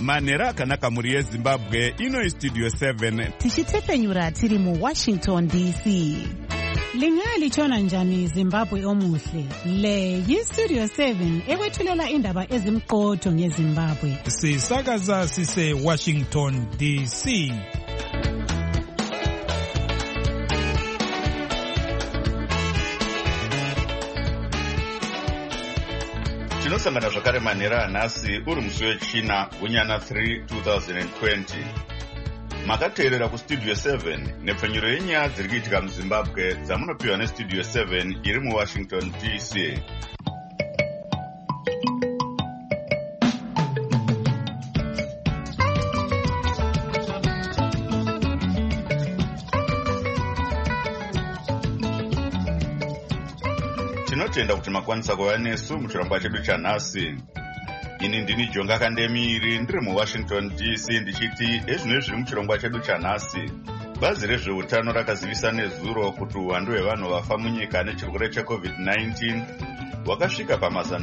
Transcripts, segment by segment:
manhero akanaka mhuri yezimbabwe. Ino istudio 7 tichitepfenyura tiri muWashington DC. Lingaya lichona njani Zimbabwe omuhle? Le yistudio 7 ekwethulela indaba ezimqotho ngeZimbabwe. Sisakaza sise Washington DC. tinosangana zvakare manhero anhasi uri musi wechina gunyana 3 2020. Makateerera kustudio 7 nepfenyuro yenyaya dziri kuitika muZimbabwe dzamunopiwa nestudio 7 iri muWashington DC. Tinotenda kuti makwanisa kuva nesu muchirongwa chedu chanhasi. Ini ndini Jonga Kandemiri ndiri muWashington DC ndichiti ezvinoi zviri muchirongwa chedu chanhasi. Bazi rezveutano rakazivisa nezuro kuti uwandu hwevanhu vafa munyika nechirwere cheCovid-19 hwakasvika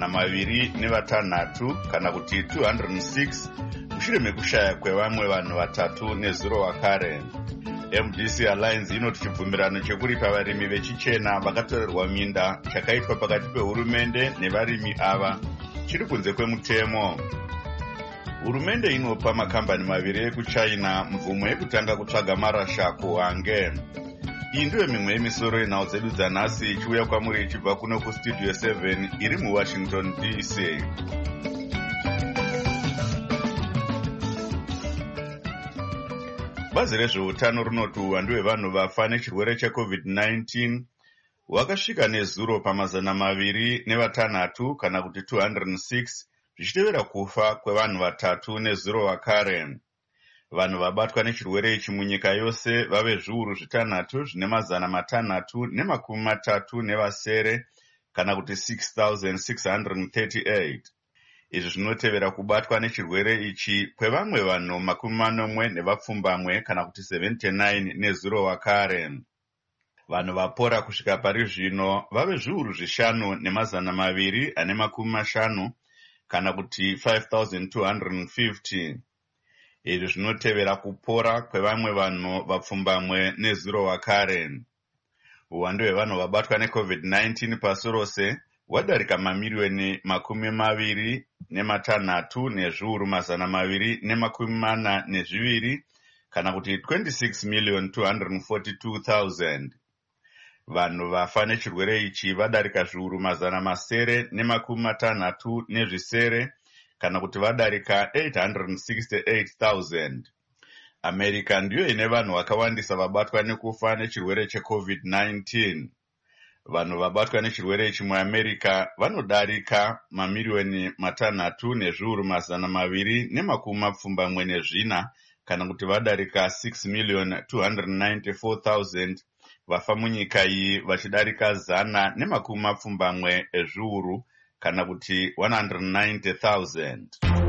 pa206 kana kuti 206 mushure mekushaya kwevamwe vanhu vatatu nezuro wakare. MDC Alliance inoti chibvumirano chekuripa varimi vechichena vakatorerwa minda chakaitwa pakati pehurumende nevarimi ava chiri kunze kwemutemo. Hurumende inopa makambani maviri ekuChina mvumo yekutanga kutsvaga marasha kuHwange. Iyi ndiyo mimwe yemisoro yenhau dzedu dzanhasi ichiuya kwamuri ichibva kuno kustudio 7 iri muWashington DC. Bazi rezveutano rinoti uwandu hwevanhu vafa nechirwere cheCovid-19 hwakasvika nezuro pa206 kana kuti 206 zvichitevera kufa kwevanhu vatatu nezuro wakare. Vanhu vabatwa nechirwere ichi munyika yose vave zviuru 6,330 kana kuti 6,638. Izvi zvinotevera kubatwa nechirwere ichi kwevamwe vanhu 40 kana kuti 79 nezuro wakare. Vanhu vapora kusvika pari zvino vave zviuru 5,250 kana kuti 5,250. Izvi zvinotevera kupora kwevamwe vanhu 20 nezuro wakare. Uwandu hwevanhu vabatwa neCovid-19 pasi rose hwadarika mamiliyoni 26 nezviuru 242 kana kuti 26,242,000. Vanhu vafa nechirwere ichi vadarika zviuru 960 kana kuti vadarika 868,000. America ndiyo ine vanhu vakawandisa vabatwa nekufa nechirwere cheCovid-19. Vanhu vabatwa nechirwere ichi muAmerica vanodarika mamiliyoni 3 nezviuru 274 kana kuti vadarika 6,294,000 vafa munyika iyi vachidarika 170 ezviuru kana kuti 190,000.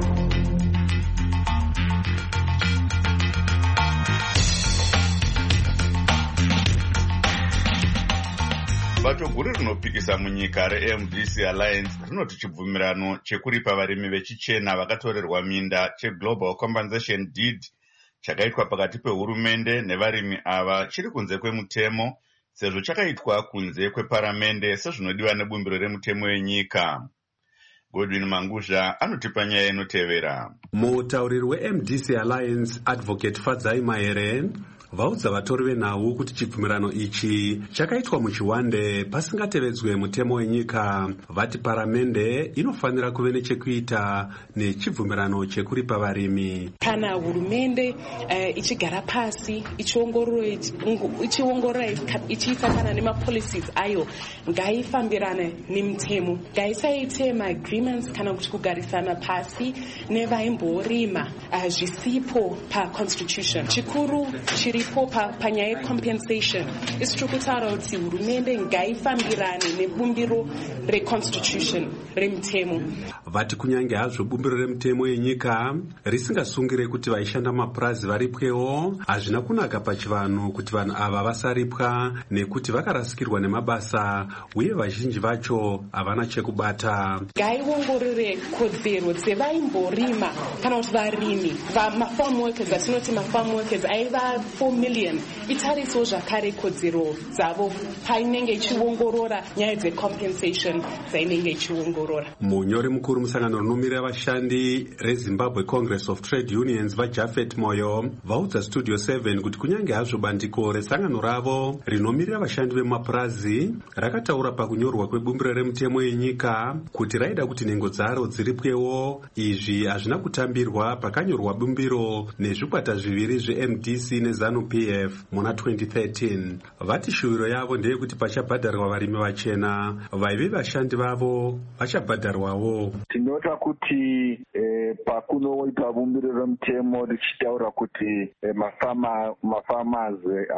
Bato guru rinopikisa munyika reMDC Alliance rinoti chibvumirano chekuripa varimi vechichena vakatorerwa minda cheGlobal Compensation Deed chakaitwa pakati pehurumende nevarimi ava chiri kunze kwemutemo sezvo chakaitwa kunze kweparamende sezvinodiwa nebumbiro remutemo wenyika. Godwin Manguzha anotipa nyaya inotevera. Mutauriri weMDC Alliance Advocate Fadzai Mahere vaudza vatori venhau kuti chibvumirano ichi chakaitwa muchiwande pasingatevedzwe mutemo wenyika. Vati paramende inofanira kuve nechekuita nechibvumirano chekuripa varimi. Kana hurumende ichigara pasi ichiongorora ichiita kana nemapolicies ayo ngaifambirane nemutemo, ngaisaite maagreements kana kuti kugarisana pasi nevaimborima zvisipo paconstitution. Chikuru chiri zviripo panyaya yecompensation isi tiri kutaura kuti hurumende ngaifambirane nebumbiro reconstitution remutemo. Vati kunyange hazvo bumbiro remutemo yenyika risingasungire kuti vaishanda mapurazi varipwewo, hazvina kunaka pachivanhu kuti vanhu ava vasaripwa nekuti vakarasikirwa nemabasa uye vazhinji vacho havana chekubata. Ngaiongorore kodzero dzevaimborima kana kuti varimi mafarm workers, atinoti mafarm workers aiva 4 million, itarisewo zvakare kodzero dzavo painenge ichiongorora nyaya dzecompensation dzainenge ichiongorora. Munyori mukuru musangano rinomirira vashandi reZimbabwe Congress of Trade Unions vaJafet Moyo vaudza Studio 7 kuti kunyange hazvo bandiko resangano ravo rinomirira vashandi vemapurazi rakataura pakunyorwa kwebumbiro remutemo yenyika kuti raida kuti nhengo dzaro dziripwewo, izvi hazvina kutambirwa pakanyorwa bumbiro nezvikwata zviviri zveMDC neZANU-PF muna 2013. Vati shuwiro yavo ndeyekuti pachabhadharwa varimi vachena, vaive vashandi vavo vachabhadharwawo. Tinota kuti pakunoita bumbiro remutemo richitaura kuti mafarmers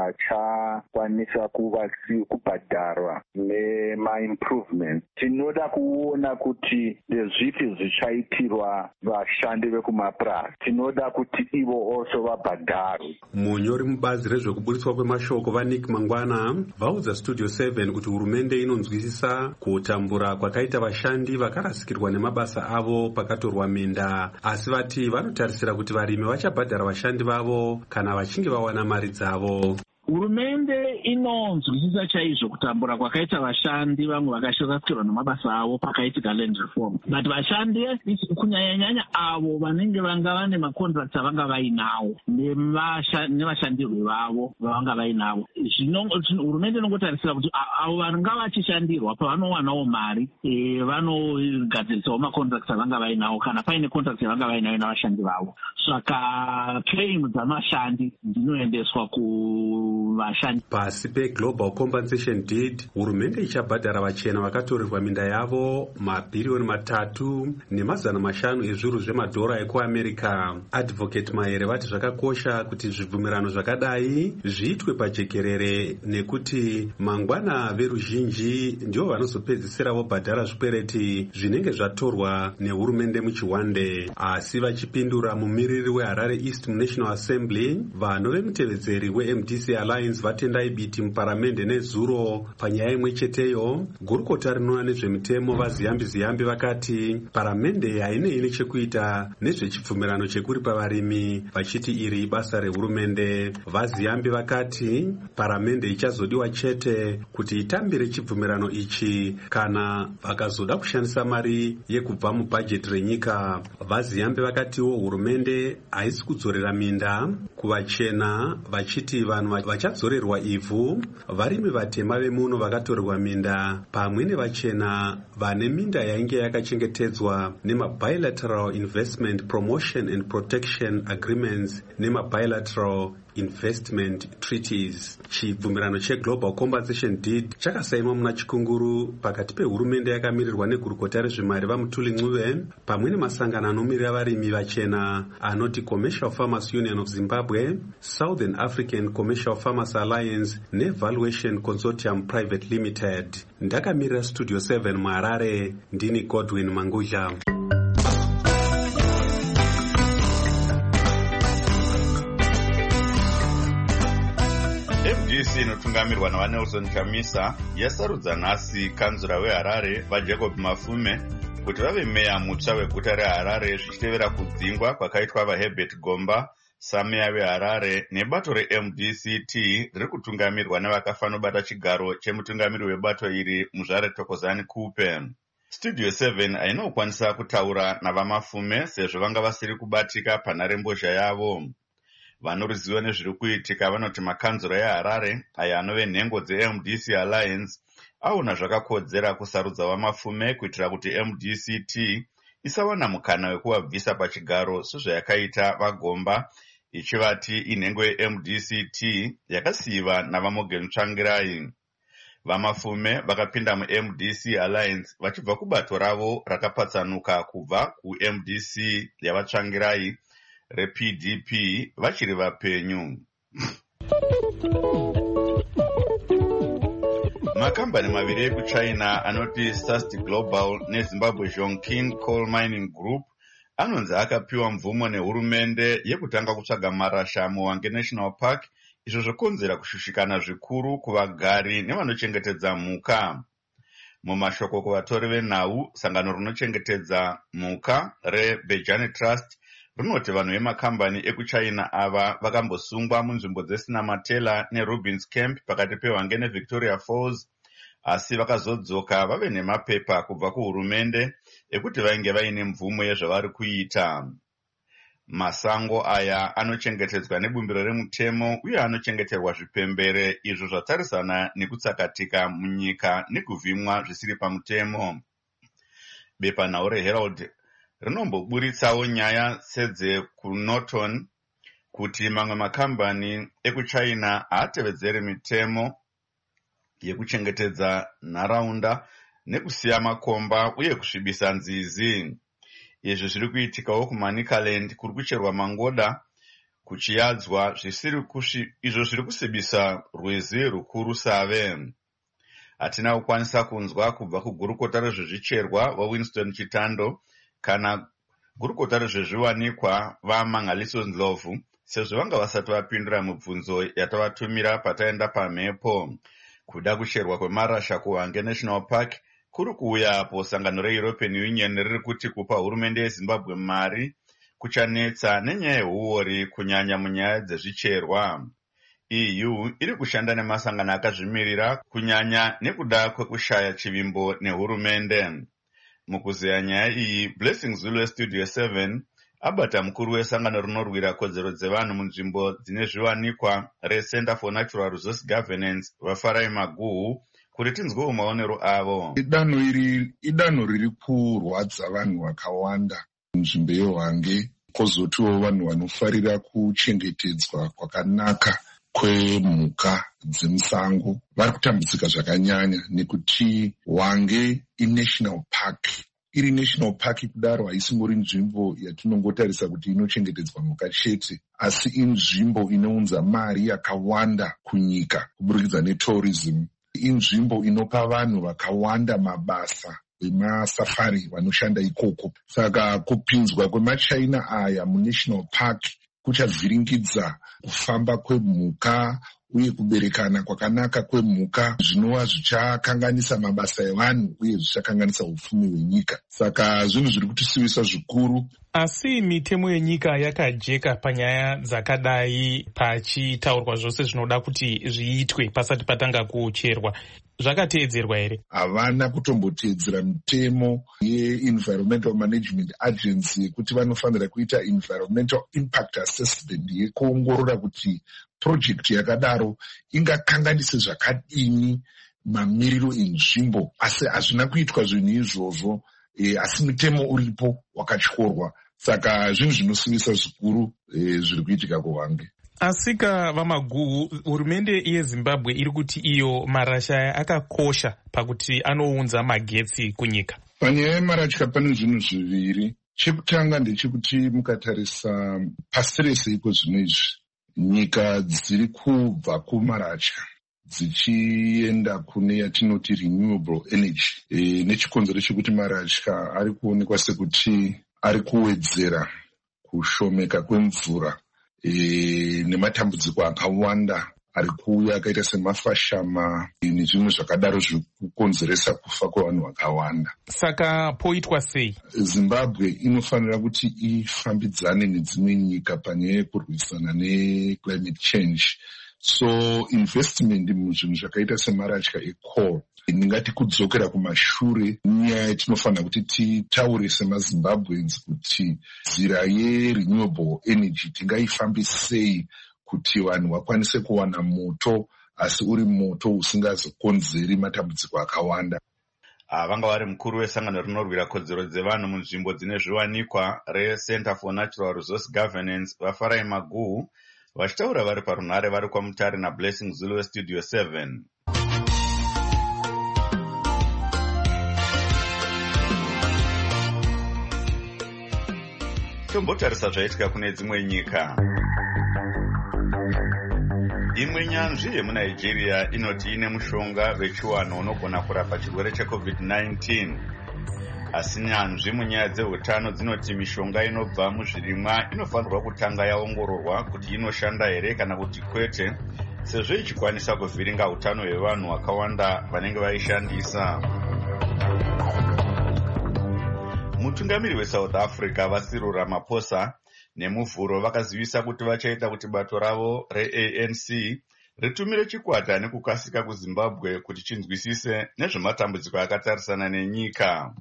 achakwanisa kubhadharwa nema-improvements. Tinoda kuona kuti ndezvipi zvichaitirwa vashandi vekumapurazi. Tinoda kuti ivo also vabhadharwe. Munyori mubazi rezvekuburitswa kwemashoko vaNick Mangwana vaudza Studio 7 kuti hurumende inonzwisisa kutambura kwakaita vashandi vakarasikirwa nemabasa avo pakatorwa minda, asi vati vanotarisira kuti varimi vachabhadhara vashandi vavo kana vachinge vawana mari dzavo. Hurumende inonzwisisa chaizvo kutambura kwakaita vashandi vamwe vakashorasirwa nemabasa avo pakaitika land reform, but vashandi kunyanya-nyanya avo vanenge vanga vane macontracts avanga vainawo nevashandirwe vavo vavanga vainawo, hurumende inongotarisira kuti avo vanga vachishandirwa pavanowanawo mari vanogadzirisawo macontracts avanga vainawo kana paine contracts avanga vainayo navashandi vavo. Saka claim dzamashandi dzinoendeswa vashandi. Pasi peGlobal Compensation Deed, hurumende ichabhadhara vachena vakatorerwa minda yavo mabhiriyoni 3.5 ezviuru zvemadhora ekuAmerica. Advocate Maere vati zvakakosha kuti zvibvumirano zvakadai zviitwe pajekerere nekuti mangwana veruzhinji ndivo vanozopedzisira vobhadhara zvikwereti zvinenge zvatorwa nehurumende muchiwande. Asi vachipindura mumiriri weHarare East National Assembly, vanhu vemutevedzeri weMDC Alliance vatendai biti muparamende nezuro panyaya imwe cheteyo. Gurukota rinoona nezvemitemo vaZiyambi vakati paramende hainei nechekuita nezvechibvumirano chekuripa varimi, vachiti iri basa rehurumende. VaZiyambi vakati paramende ichazodiwa chete kuti itambire chibvumirano ichi kana vakazoda kushandisa mari yekubva mubhajeti renyika. VaZiyambi vakatiwo hurumende haisi kudzorera minda kuvachena, vachiti vanhu vachadzorerwa ivhu varimi vatema vemuno vakatorerwa minda pamwe nevachena vane minda yainge yakachengetedzwa nemabilateral investment promotion and protection agreements nemabilateral investment treaties. Chibvumirano cheGlobal Compensation Deed chakasainwa muna chikunguru pakati pehurumende yakamirirwa negurukota rezvemari vaMutuli Ncube pamwe nemasangano anomirira varimi vachena anoti Commercial Farmers Union of Zimbabwe, Southern African Commercial Farmers Alliance neValuation Consortium Private Limited. Ndakamirira Studio 7 muHarare, ndini Godwin Mangudla. MDC inotungamirwa navaNelson Chamisa yasarudza nhasi kanzura weHarare vaJacob Mafume kuti vave meya mutsva weguta reHarare zvichitevera kudzingwa kwakaitwa vaHerbert Gomba sameya veHarare nebato reMDCT riri kutungamirwa nevakafanobata chigaro chemutungamiri webato iri Muzvare Thokozani Kupe. Studio 7 hainokwanisa kutaura navaMafume sezvo vanga vasiri kubatika panharembozha yavo. Vanoruziva nezviri kuitika vanoti makanzura eHarare aya anove nhengo dzeMDC Alliance aona zvakakodzera kusarudza vaMafume kuitira kuti MDCT isawana mukana wekuvabvisa pachigaro sezvayakaita vaGomba, ichivati inhengo yeMDCT yakasiyiva navaMorgan Tsvangirai. VaMafume vakapinda muMDC Alliance vachibva kubato ravo rakapatsanuka kubva kuMDC yavaTsvangirai rePDP vachiri vapenyu. Makambani maviri ekuchina anoti Sasti Global neZimbabwe Zhongqing Coal Mining Group anonzi akapiwa mvumo nehurumende yekutanga kutsvaga marasha muHwange National Park, izvo zvokonzera kushushikana zvikuru kuvagari nevanochengetedza mhuka. Mumashoko kuvatori venhau, sangano rinochengetedza mhuka reBejani Trust rinoti vanhu vemakambani ekuchina ava vakambosungwa munzvimbo dzeSinamatela neRubins Camp pakati peHwange neVictoria Falls, asi vakazodzoka vave nemapepa kubva kuhurumende ekuti vainge vaine mvumo yezvavari kuita. Masango aya anochengetedzwa nebumbiro remutemo uye anochengeterwa zvipembere izvo zvatarisana nekutsakatika munyika nekuvhimwa zvisiri pamutemo. Bepanhau reHerald rinomboburitsawo nyaya sedzekuNorton kuti mamwe makambani ekuchina haatevedzeri mitemo yekuchengetedza nharaunda nekusiya makomba uye kusvibisa nzizi. Izvi zviri kuitikawo kuManicaland kuri kucherwa mangoda kuchiyadzwa izvo zviri kusibisa rwizi rukuru Save. Hatina kukwanisa kunzwa kubva kugurukota rezvezvicherwa vaWinston Chitando kana gurukota rezvezviwanikwa vaMangaliso Ndlovu, sezvo vanga vasati vapindura mibvunzo yatavatumira pataenda pamhepo. Kuda kucherwa kwemarasha kuHwange National Park kuri kuuya apo sangano reEuropean Union riri kuti kupa hurumende yeZimbabwe mari kuchanetsa nenyaya yehuori kunyanya munyaya dzezvicherwa. EU iri kushanda nemasangano akazvimirira kunyanya nekuda kwekushaya chivimbo nehurumende. Mukuzeya nyaya iyi, Blessing Zulu Studio 7 abata mukuru wesangano rinorwira kodzero dzevanhu munzvimbo dzine zviwanikwa reCenter for Natural Resource Governance vaFarai Maguhu kuti tinzwewo maonero avo. Idanho iri idanho riri kurwadza vanhu vakawanda munzvimbo yeHwange, kwozotiwo vanhu vanofarira kuchengetedzwa kwakanaka kwemhuka dzemusango vari kutambudzika zvakanyanya nekuti Hwange iNational Park. Iri National Park kudaro haisingori nzvimbo yatinongotarisa kuti inochengetedzwa mhuka chete, asi inzvimbo inounza mari yakawanda kunyika kuburikidza netourism. Inzvimbo inopa vanhu vakawanda mabasa vemasafari vanoshanda ikoko. Saka kupinzwa kwemaChina aya muNational Park kuchavhiringidza kufamba kwemhuka uye kuberekana kwakanaka kwemhuka, zvinova zvichakanganisa mabasa evanhu uye zvichakanganisa upfumi hwenyika. Saka zvinhu zviri kutisivisa zvikuru. Asi mitemo yenyika yakajeka panyaya dzakadai pachitaurwa zvose zvinoda kuti zviitwe pasati patanga kucherwa. Zvakateedzerwa here? Havana kutomboteedzera mitemo yeEnvironmental Management Agency yekuti vanofanira kuita Environmental Impact Assessment yekuongorora kuti project yakadaro ingakanganise zvakadini mamiriro enzvimbo, asi hazvina kuitwa zvinhu izvozvo, asi mitemo uripo wakatyorwa. Saka zvinhu zvinosivisa zvikuru zviri kuitika kuHwange. Asika vaMaguhu, hurumende yeZimbabwe iri kuti iyo marasha akakosha pakuti anounza magetsi kunyika. Panyaya yemarasha pane zvinhu zviviri. Chekutanga ndechekuti mukatarisa pasi rese iko zvino izvi, nyika dziri kubva kumarasha dzichienda kune yatinoti renewable energy, nechikonzero chekuti marasha ari kuonekwa sekuti ari kuwedzera kushomeka kwemvura nematambudziko akawanda ari kuuya akaita semafashama nezvimwe zvakadaro zviri kukonzeresa kufa kwevanhu vakawanda. Saka poitwa sei? Zimbabwe inofanira kuti ifambidzane nedzimwe nyika panyaya yekurwisana neclimate change. So investment muzvinhu zvakaita semarasha ecoal ndingati kudzokera kumashure. Nyaya yatinofanira kuti titaure semaZimbabweans kuti nzira yerenewable energy tingaifambisei kuti vanhu vakwanise kuwana moto, asi uri moto usingazokonzeri matambudziko akawanda. Vanga vari mukuru wesangano rinorwira kodzero dzevanhu munzvimbo dzine zviwanikwa reCenter for Natural Resource Governance vaFarai Maguhu vachitaura vari parunhare vari kwaMutare naBlessing Zulu Studio 7. Tombotarisa zvaitika kune dzimwe nyika. imwe nyanzvi yemunigeria inoti ine mushonga vechiwano unogona kurapa chirwere cheCovid-19. Asi nyanzvi munyaya dzehutano dzinoti mishonga inobva muzvirimwa inofanirwa kutanga yaongororwa kuti inoshanda here kana kuti kwete, sezvo ichikwanisa kuvhiringa hutano hwevanhu vakawanda vanenge vaishandisa. Mutungamiri weSouth Africa Cyril Ramaphosa nemuvhuro vakazivisa kuti vachaita kuti bato ravo reANC ritumire chikwata nekukasika kuZimbabwe kuti chinzwisise nezvematambudziko akatarisana nenyika.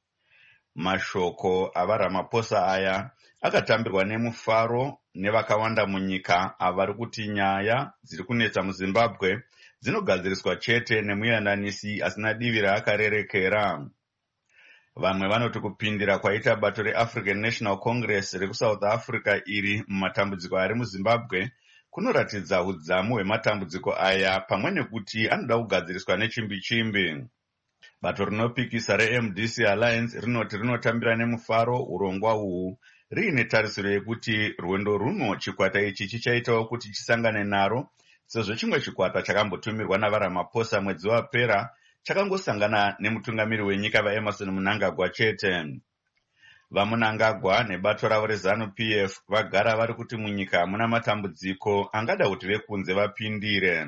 Mashoko avaRamaphosa aya akatambirwa nemufaro nevakawanda munyika avari kuti nyaya dziri kunetsa muZimbabwe dzinogadziriswa chete nemuyananisi asina divi raakarerekera. Vamwe vanoti kupindira kwaita bato reAfrican National Congress rekuSouth Africa iri mumatambudziko ari muZimbabwe kunoratidza hudzamu hwematambudziko aya pamwe nekuti anoda kugadziriswa nechimbi-chimbi. Bato rinopikisa reMDC Alliance rinoti rinotambira nemufaro urongwa uhu riine tarisiro yekuti rwendo runo chikwata ichi chichaitawo kuti chisangane naro, sezvo chimwe chikwata chakambotumirwa navaRamaphosa mwedzi wapera chakangosangana nemutungamiri wenyika vaEmmerson Mnangagwa chete. VaMnangagwa nebato ravo reZANU-PF vagara vari kuti munyika hamuna matambudziko angada kuti vekunze vapindire.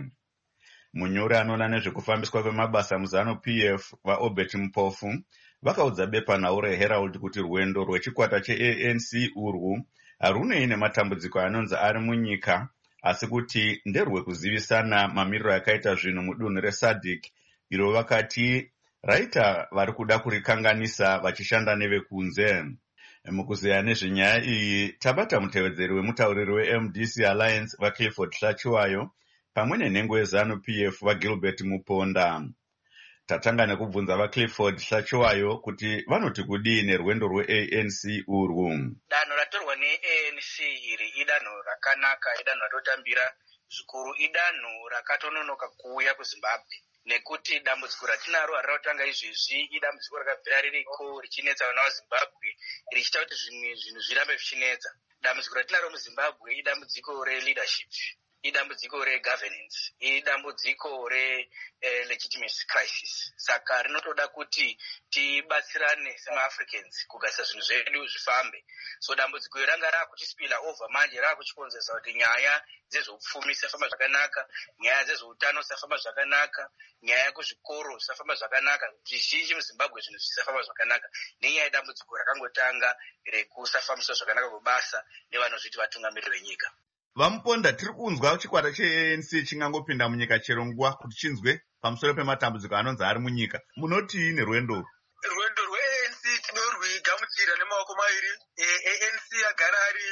Munyori anoona nezvekufambiswa kwemabasa muZANU-PF vaObert Mpofu vakaudza bepanhau reHerald kuti rwendo rwechikwata cheANC urwu harunei nematambudziko anonzi ari munyika, asi kuti nderwekuzivisana mamiriro akaita zvinhu mudunhu reSADC iro vakati raita vari kuda kurikanganisa vachishanda nevekunze. Mukuzeya nezvenyaya iyi tabata mutevedzeri wemutauriri weMDC Alliance vaClifford Hlachiwayo pamwe nenhengo yeZANU-PF vaGilbert Muponda. Tatanga nekubvunza vaClifford Hlachiwayo kuti vanoti kudii nerwendo rweANC urwu. Danho ratorwa neANC iri idanho rakanaka, idanho ratotambira zvikuru, idanho rakatononoka kuuya kuZimbabwe, nekuti dambudziko ratinaro harinotanga izvezvi idambudziko rakabvira ririko richinetsa vana vaZimbabwe richiita kuti zvimwe zvinhu zvirambe zvichinetsa. Dambudziko ratinaro muZimbabwe idambudziko releadership, idambudziko regovernance, idambudziko relegitimacy crisis. Saka rinotoda kuti tibatsirane semaAfricans kugasira zvinhu zvedu zvifambe. So dambudziko ranga rakuchispila over manje rakuchikonzeresa kuti nyaya dzezveupfumi dzisafamba zvakanaka, nyaya dzezveutano dzisafamba zvakanaka, nyaya kuzvikoro zisafamba zvakanaka, zvizhinji muZimbabwe zvinhu zvisafamba zvakanaka nenyaya yedambudziko rakangotanga rekusafambiswa zvakanaka kwebasa nevanozviti vatungamiriri venyika. Vamuponda, tiri kunzwa chikwata cheANC chingangopinda munyika chero nguva kuti chinzwe pamusoro pematambudziko anonzi ari munyika. Munoti nerwendo rwendo rweANC tinorwigamuchira nemaoko mairi. ANC agara ari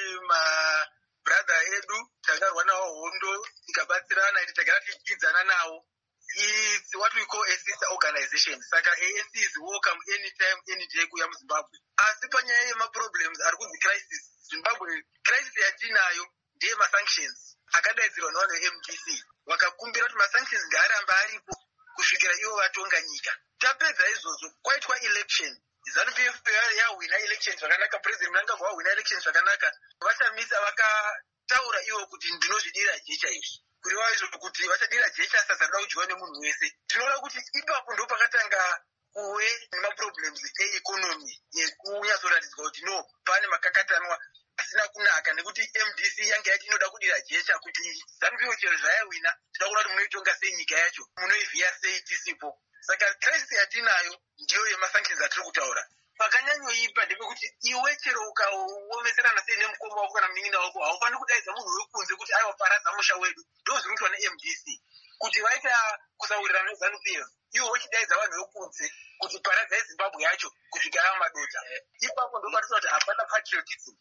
mabradha edu, takarwa nawo hondo tikabatsirana, tagara tichidzana nawo. It's what we call a sister organization. Saka ANC is welcome anytime, any day kuya muZimbabwe. Asi panyaya yemaproblems ari kunzi crisis, Zimbabwe crisis yatinayo ndiye masanctions akadaidzirwa navanhu veMDC, vakakumbira kuti masanctions ngaaramba aripo kusvikira ivo vatonga nyika. Tapedza izvozvo kwaitwa election, ZANU-PF yahwina election zvakanaka, President Mnangagwa wahwina election zvakanaka, vachamisa vakataura ivo kuti ndinozvidira jecha izvi, kureva izvo kuti vachadira jecha sasa rida kudyiwa nemunhu wese. Tinoona kuti ipapo ndo pakatanga kuve nemaproblems eeconomy yekunyatsoratidzwa kuti no pane makakatanwa asina kunaka, nekuti MDC yange yati inoda kudira jecha kuti ZANU-PF chero zvayawina tinoda kuona kuti munoitonga sei nyika yacho, munoivhiya sei tisipo. Saka crisis yatinayo ndiyo yemasanctions atiri kutaura. Pakanyanyoipa ndepekuti iwe chero ukaomeserana sei nemukoma wako kana munin'ina wako haufaniri kudaidza munhu wekunze kuti aiwa paradza musha wedu. Ndo zviri kuitwa neMDC kuti vaita kusaurirana neZANU-PF, iwo wachidaidza vanhu vekunze kuti paradza yeZimbabwe yacho kusvika ava madota. Ipapo ndo patinoona kuti hapana patriotism.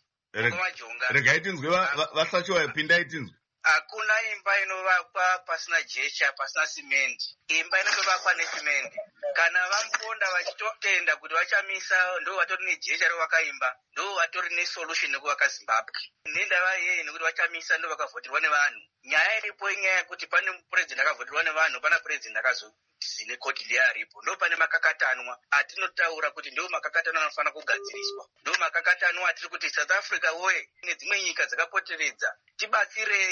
Regai tinzwe vaHlachiwayo, pindai tinzwe. Hakuna imba inovakwa pasina jecha, pasina simendi. Imba inotovakwa nesimende. Kana vamuponda vachitotenda kuti vachamisa, ndo vatori nejecha rovakaimba, ndo vatori nesolution nekuvaka Zimbabwe. Nendava yei nekuti vachamisa ndo vakavhoterwa nevanhu. Nyaya iripo inyaya yekuti pane president akavhoterwa nevanhu, pana president akazozine koti ndiye aripo. Ndo pane makakatanwa atinotaura kuti ndo makakatanwa anofanira kugadziriswa. Ndo makakatanwa atiri kuti South Africa woye nedzimwe nyika dzakapoteredza tibatsirei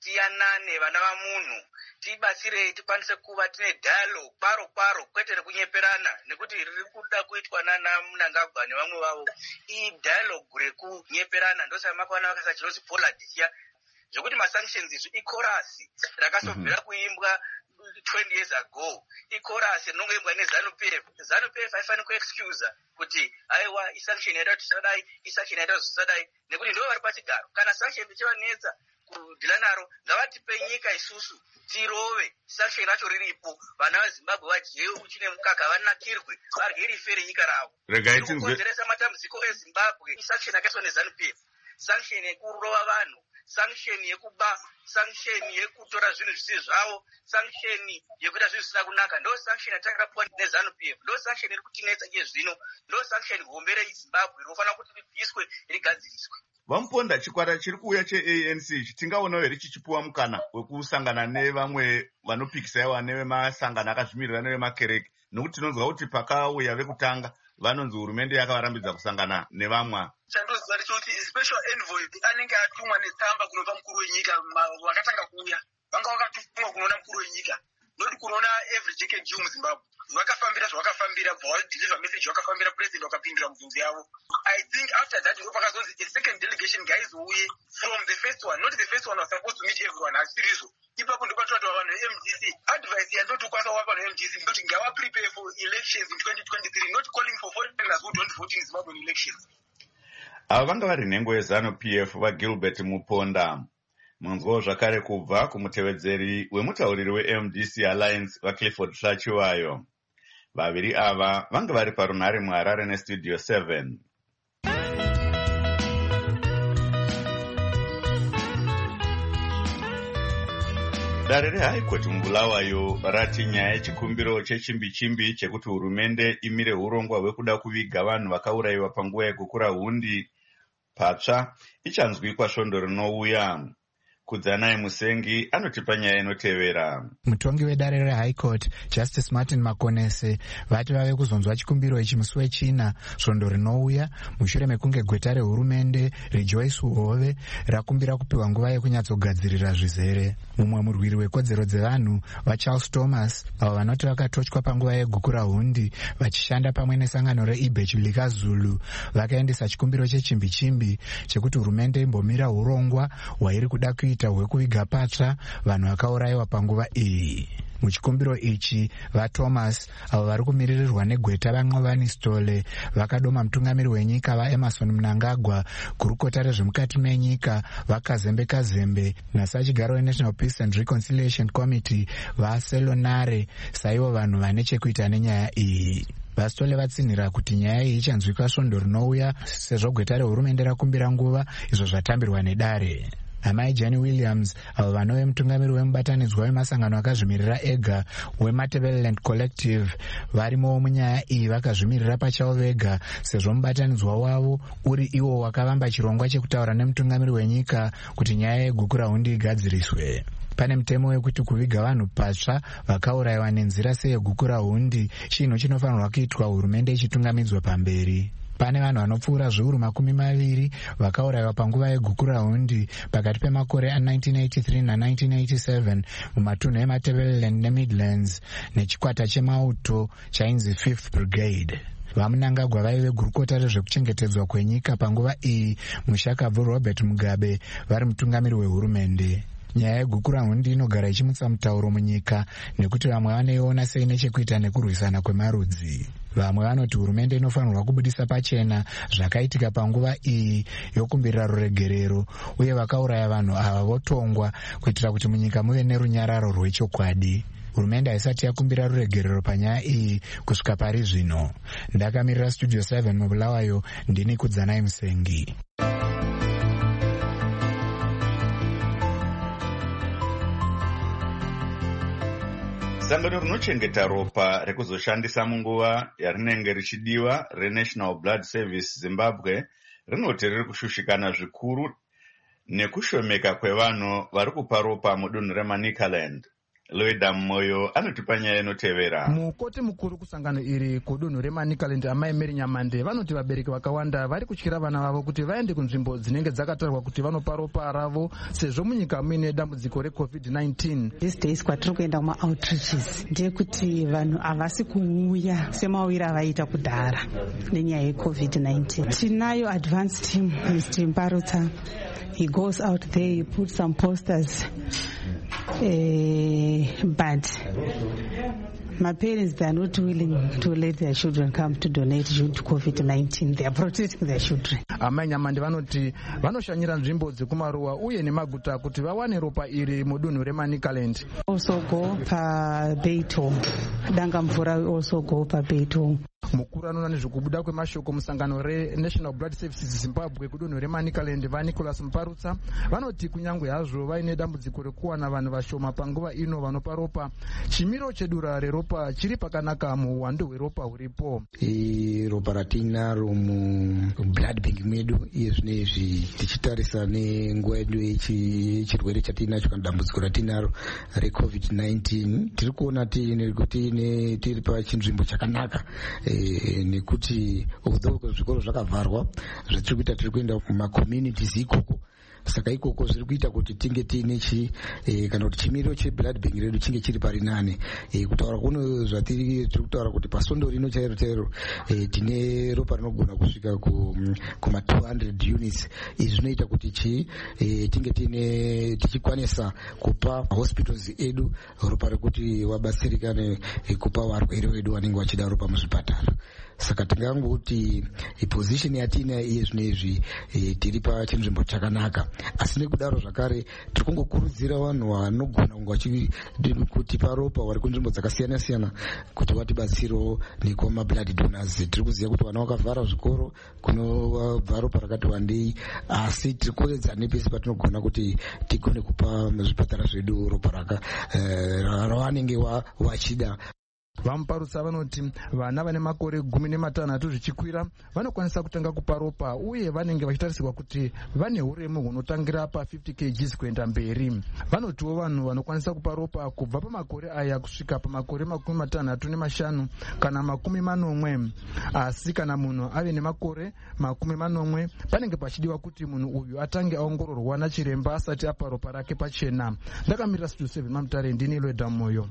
tiyanane vana vamunhu, tibatsire tikwanise kuva tine dialogue kwaro kwete rekunyeperana, nekuti riri kuda kuitwa nana Mnangagwa nevamwe vavo. Iyi dialogue rekunyeperana ndosaka makaona vakasa chinonzi poladisia zvokuti masanctions izvi ikorasi rakasobvira kuimbwa 20 years ago. Ikorasi rinongoimbwa neZANU-PF. ZANU-PF haifaniri kuexcusa kuti aiwa isanction yaita tisadai, isanction yaita zvisadai, nekuti ndo vari pachigaro. Kana sanction ichivanetsa kudhila naro, ngavatipe nyika isusu tirove sanction racho riripo, vana veZimbabwe vadye uchi nemukaka, vanakirwe, varye rife renyika ravo. Kukonzeresa matambudziko eZimbabwe isanction yakaiswa neZANU-PF, sanction yekurova vanhu, sanction yekuba, sanction yekutora zvinhu zvisi zvavo, sanction yekuita zvinhu zvisina kunaka. Ndo sanction yatakapuwa neZANU-PF, ndo sanction iri kutinetsa iye zvino, ndo sanction hombe reZimbabwe rinofanira kuti ribviswe rigadziriswe. Vamuponda, chikwata chiri kuuya cheANC chitingaonawo here chichipuwa mukana wekusangana nevamwe vanopikisaiwa nevemasangano akazvimirira nevemakereke, nokuti tinonzwa kuti pakauya vekutanga vanonzi hurumende yakavarambidza kusangana nevamwe. Chandoziva ndechekuti special envoy anenge atumwa netsamba kunobva mukuru wenyika vakatanga kuuya, vanga vakatumwa kunoona mukuru wenyika, noti kunoona every JKG muZimbabwe vakafambira zvavakafambira, deliver message vakafambira president vakapindura mubvunzo yavo. I think after that ndo pakazonzi a second delegation guys uye from the first one, not the first one was supposed to meet everyone asirizo. Ipapo ndo patwa vanhu MDC advice yandotokwanisa kuva vanhu MDC ndoti ngava prepare for elections in 2023, not calling for foreigners who don't vote in Zimbabwean elections. Ava vanga vari nhengo yeZANU-PF vaGilbert Muponda. Munzwawo zvakare kubva kumutevedzeri wemutauriri weMDC Alliance vaClifford Hlachiwayo. Vaviri ava vanga vari parunhare muHarare neStudio 7. Dare reHigh Court muBulawayo rati nyaya yechikumbiro chechimbi-chimbi chekuti hurumende imire urongwa hwekuda kuviga vanhu vakaurayiwa panguva yekukura hundi patsva ichanzwikwa svondo rinouya. Kudzanai Musengi anotipa nyaya inotevera. Mutongi wedare reHigh Court Justice Martin Makonese vati vave kuzonzwa chikumbiro ichi musi wechina svondo rinouya mushure mekunge gweta rehurumende reJoyce Uhove rakumbira kupiwa nguva yekunyatsogadzirira zvizere. Mumwe murwiri wekodzero dzevanhu vaCharles Thomas avo vanoti vakatotywa panguva yegukura hundi vachishanda pamwe nesangano reIBECH likazulu vakaendesa chikumbiro chechimbi-chimbi chekuti hurumende imbomira urongwa hwairi kuda kuita hwekuviga patsva vanhu vakaurayiwa panguva iyi. Muchikumbiro ichi vaThomas avo vari kumiririrwa negweta vaNqovani Stole vakadoma mutungamiri wenyika vaEmmerson Mnangagwa, gurukota rezvemukati menyika vaKazembe nasachigaro weNational Peace and Reconciliation Committee vaSelonare saivo vanhu vane chekuita nenyaya iyi. VaStole vatsinhira kuti nyaya iyi ichanzwika svondo rinouya sezvo gweta rehurumende rakumbira nguva izvo zvatambirwa nedare. Amai Jenny Williams avo vanove mutungamiri wemubatanidzwa wemasangano akazvimirira ega weMatabeleland Collective varimowo munyaya iyi vakazvimirira pachavo vega sezvo mubatanidzwa wavo uri iwo wakavamba chirongwa chekutaura nemutungamiri wenyika kuti nyaya yegukura hundi igadziriswe. Pane mutemo wekuti kuviga vanhu patsva vakaurayiwa nenzira seyegukura hundi chinhu chinofanirwa kuitwa hurumende ichitungamidzwa pamberi. Pane vanhu vanopfuura zviuru 20 vakaurayiwa panguva yegukura hundi pakati pemakore a1983 na1987 mumatunhu eMatabeleland neMidlands nechikwata chemauto chainzi 5th Brigade. VaMnangagwa vaive gurukota rezvekuchengetedzwa kwenyika panguva iyi mushakabvu Robert Mugabe vari mutungamiri wehurumende. Nyaya yegukura hundi inogara ichimutsa mutauro munyika nekuti vamwe vaneiona seine chekuita nekurwisana kwemarudzi. Vamwe vanoti hurumende inofanirwa kubudisa pachena zvakaitika panguva iyi yokumbirira ruregerero uye vakauraya vanhu ava votongwa kuitira kuti munyika muve nerunyararo rwechokwadi. Hurumende haisati yakumbira ruregerero panyaya iyi kusvika pari zvino. Ndakamirira Studio 7 muBulawayo, ndini Kudzanai Musengi. Sangano rinochengeta ropa rekuzoshandisa munguva yarinenge richidiwa reNational Blood Service Zimbabwe rinoti riri kushushikana zvikuru nekushomeka kwevanhu vari kupa ropa mudunhu reManicaland. Loida Moyo anotipa nyaya inotevera. Mukoti mukuru kusangano iri kudunhu reManicaland Amai Mary Nyamande vanoti vabereki vakawanda vari kutyira vana vavo kuti vaende kunzvimbo dzinenge dzakatarwa kuti vanopa ropa ravo sezvo munyika muine dambudziko reCovid-19. These days kwatiri kuenda kuma-outreaches ndeyekuti vanhu havasi kuuya semauiro avaita kudhara nenyaya yeCovid-19. Tinayo advanced team, Mr. Mbarutsa. He goes out there, he puts some posters, but my parents, they are not willing to let their children come to donate due to COVID-19. They are protecting their children. Amai Nyamande vanoti vanoshanyira nzvimbo dzekumaruwa uye nemaguta kuti vawane ropa iri mudunhu reManicaland. Also go paBeito. Danga mvura also go paBeito. Mukuru anoona nezvekubuda kwemashoko musangano reNational Blood Services Zimbabwe kudunhu reManicaland vaNicholas Mparutsa vanoti kunyange hazvo vaine dambudziko rekuwana vanhu vashoma panguva ino vanopa ropa, chimiro chedura reropa chiri pakanaka muuwandu hweropa huripo. Ropa ratinaro mublood bank medu iye zvinezvi tichitarisa nenguva yedu yechirwere chatinacho kana dambudziko ratinaro reCovid-19 tiri kuona kuti tiri pachinzvimbo chakanaka. Nekuti although zvikoro zvakavharwa zvatiri kuita tiri kuenda kumacommunities ikoko, saka ikoko zviri kuita kuti tinge tiine kana kuti chimiro cheblood bank redu chinge chiri pari nane. Kutaura kuno tiri kutaura kuti pasondo rino chairo chairo tine ropa rinogona kusvika kuma 200 units. Izvi zvinoita kuti tinge tichikwanisa kupa hospitals edu ropa rekuti wabatsirikane kupa varwere vedu vanenge vachida ropa muzvipatara. Saka tingangoti position yatina iye zvinezvi tiri pachinzvimbo chakanaka, asi nekudaro zvakare tiri kungokurudzira vanhu vanogona kunge vachitipa ropa vari kunzvimbo dzakasiyana siyana kuti vatibatsirewo nekuma blood donors. Tiri kuziva kuti vana vakavhara zvikoro kunobva ropa rakati wandei, asi tiri kuedza nepese patinogona kuti tigone kupa muzvipatara zvedu ropa ravanenge vachida. Vamparutsa vanoti vana vane makore 16 zvichikwira vanokwanisa kutanga kupa ropa uye vanenge vachitarisirwa kuti vane uremu hunotangira pa50 kg kuenda mberi. Vanotiwo vanhu vanokwanisa kupa ropa kubva pamakore aya kusvika pamakore 65 kana 40. Asi kana munhu ave nemakore 40 panenge pachidiwa kuti munhu uyu atange aongororwa nachiremba asati apa ropa rake pachena. Ndakamirira Studio 7 Mamutare, ndini Loida Moyo.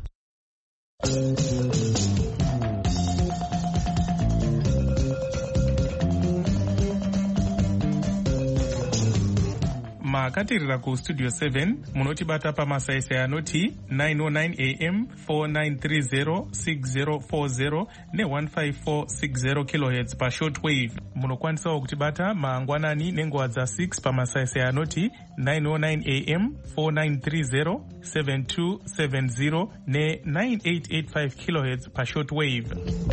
makatirira kustudio 7 munotibata pamasaisai anoti 909 am 4930 6040 ne15460 kHz pashortwave. Munokwanisawo kutibata mangwanani nenguva dza6 pamasaisai anoti 909 am 4930 7270 ne9885 kHz pashortwave.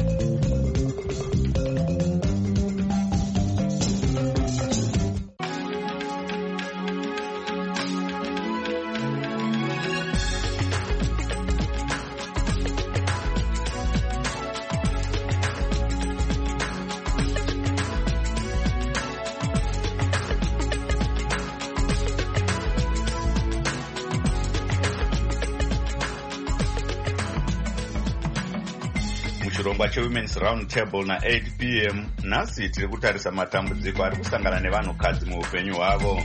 Chirongwa cheWomen's Round Table na 8 p.m. nhasi tiri kutarisa matambudziko ari kusangana nevanhukadzi muupenyu hwavo.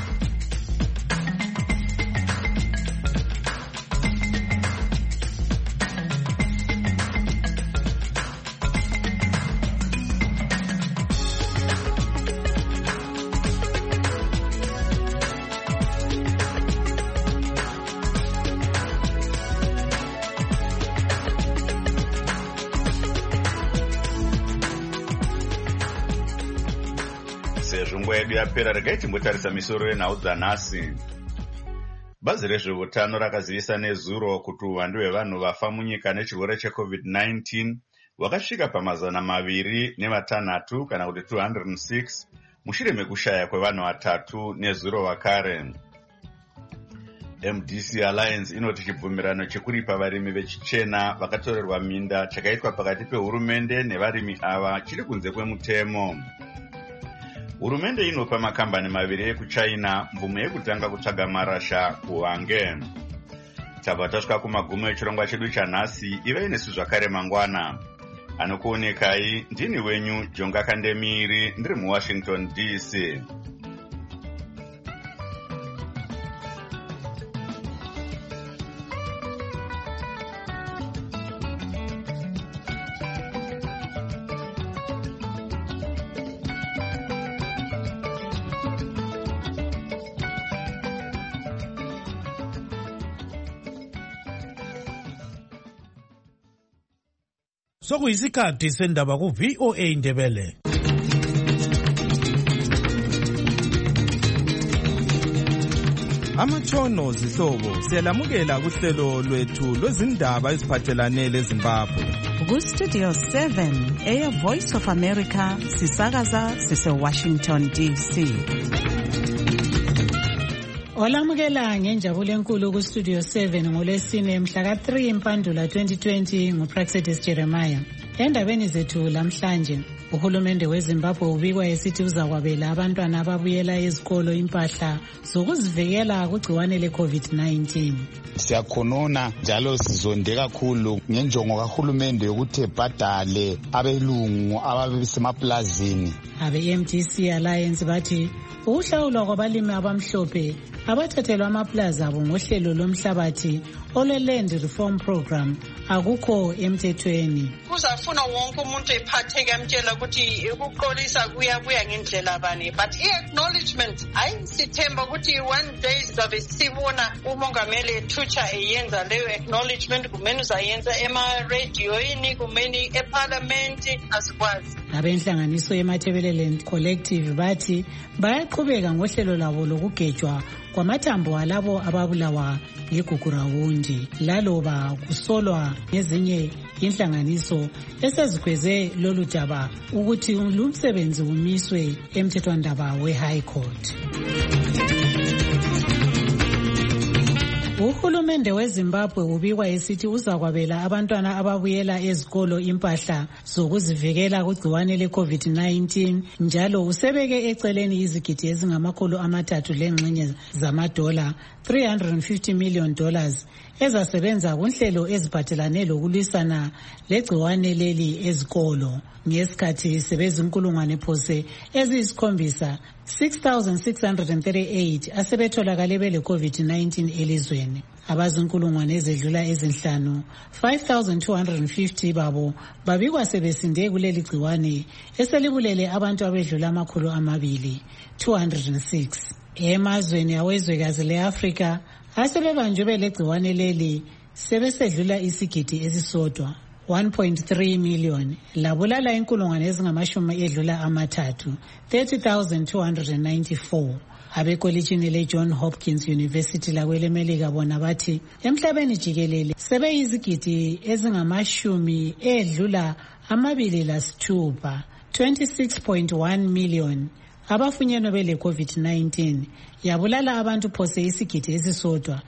Sezvo nguva yedu yapera, regai timbotarisa misoro yenhau dzanhasi. Bazi rezveutano rakazivisa nezuro kuti uwandu hwevanhu vafa munyika nechirwere cheCovid-19 hwakasvika pa206 kana kuti 206 mushure mekushaya kwevanhu 3 nezuro wakare. MDC Alliance inoti chibvumirano chekuripa varimi vechichena vakatorerwa minda chakaitwa pakati pehurumende nevarimi ava chiri kunze kwemutemo. Hurumende inopa makambani maviri ekuchina mvumo yekutanga kutsvaga marasha kuHwange. tabva tasvika kumagumo echirongwa chedu chanhasi. ivei nesu zvakare mangwana. Anokuonekai ndini wenyu Jonga Kandemiri, ndiri muWashington DC. Sokuyisikhathi sendaba ku-VOA Indebele. Amatshono zihlobo siyalamukela kuhlelo lwethu lwezindaba eziphathelane leZimbabwe. Ku-Studio 7 Air Voice of America sisakaza sise-Washington DC. Olamukela ngenjabulo enkulu ku-Studio 7 ngolwesine mhla ka-3 Mpandula 2020 nguPraxedis Jeremiah. Endabeni zethu lamhlanje, uhulumende weZimbabwe ubikwa esithi uzakwabela abantwana ababuyela ezikolo impahla zokuzivikela kugciwane le-COVID-19. Siyakhonona njalo sizonde kakhulu ngenjongo kahulumende yokuthi ebhadale abelungu ababesemaplazini. Abe-MDC Alliance bathi ukuhlawulwa kwabalimi abamhlophe abathathelwa amaplaza abo ngohlelo lomhlabathi olwe-Land Reform Program akukho emthethweni. Kuzafuna wonke umuntu ephatheke amtshela ukuthi ukuqolisa kuyabuya ngendlela bani, but i-acknowledgement hayi sithemba ukuthi one day sizabe sibona umongameli ethutsha eyenza leyo acknowledgement. Kumele uzayenza ema-radioini, kumele eparliament, asikwazi. Abenhlanganiso yeMathebeleland Collective bathi bayaqhubeka ngohlelo labo lokugejwa kwamathambo alabo ababulawa yigugurawundi, laloba kusolwa ngezinye inhlanganiso esezikhweze lolu daba ukuthi lumsebenzi umiswe emthethwandaba we-High Court. Uhulumende weZimbabwe ubikwa esithi uzakwabela abantwana ababuyela ezikolo impahla zokuzivikela kugciwane le-COVID-19 njalo usebeke eceleni izigidi ezingama300 lengxenye zamadola $350 million ezasebenza kunhlelo eziphathelane lokulwisana legciwane leli ezikolo. Ngesikhathi sebezinkulungwane phose eziyisi7 6,638 asebetholakale bele-COVID-19 elizweni. Abazinkulungwane ezedlula ezinhlanu 5,250 babo babikwa sebesinde kuleli gciwane eselibulele abantu abedlula 206. Emazweni awezwekazi le-Afrika asebebanjwe belegciwane leli sebesedlula isigidi esisodwa 1.3 million labulala inkulungwane ezingamashumi edlula 30,294. Abekolitshini le-John Hopkins University lakwelemelika bona bathi emhlabeni jikelele sebeyizigidi ezingamashumi edlula 26 26.1 million abafunyenwe bele-COVID-19 yabulala abantu phose isigidi esisodwa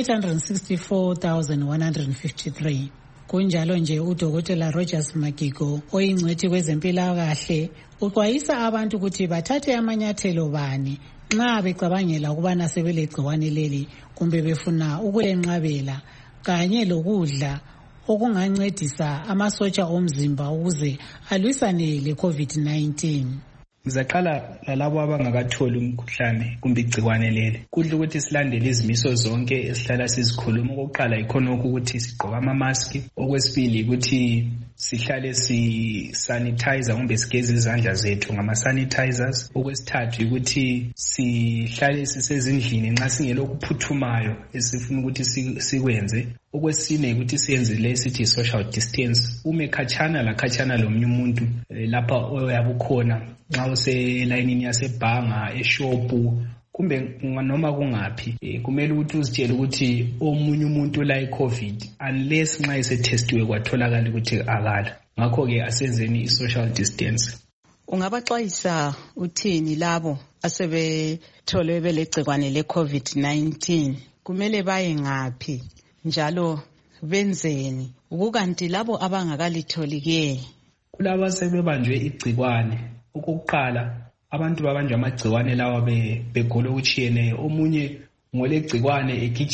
864,153. Kunjalo nje uDokotela Rogers Magigo oyingcwethi kwezempilakahle uxwayisa abantu ukuthi bathathe amanyathelo bani nxa becabangela ukubana sebelegciwane leli kumbe befuna ukulenqabela, kanye lokudla okungancedisa amasotsha omzimba ukuze alwisane le-COVID-19. Ngizaqala lalabo abangakatholi umkhuhlane kumbe igciwane leli. Kudla ukuthi silandele izimiso zonke esihlala sizikhuluma. Okokuqala ikhonokho ukuthi sigqoke ama-mask, okwesibili ukuthi sihlale si-sanitizer kumbe sigeze izandla zethu ngama-sanitizers. Okwesithathu ukuthi sihlale sisezindlini nxa singelokuphuthumayo esifuna ukuthi sikwenze. Okwesine ukuthi siyenze le sithi social distance, ume khatshana lakhatshana lomunye umuntu lapha oyabe ukhona nxa uselayinini yasebhanga, eshopu kumbe noma kungaphi. Kumele ukuthi uzitshele ukuthi omunye umuntu la i-COVID unless nxa esetestiwe kwatholakala ukuthi akala. Ngakho-ke asenzeni i-social distance. Ungabaxwayisa uthini labo asebetholwe belegciwane le-COVID-19? Kumele baye ngaphi njalo benzeni? Ukukanti labo abangakalitholike, kulabo asebebanjwe igciwane, okokuqala abantu babanjwe amagciwane lawa begolo okutshiyeneyo. Omunye ngolegciwane egijima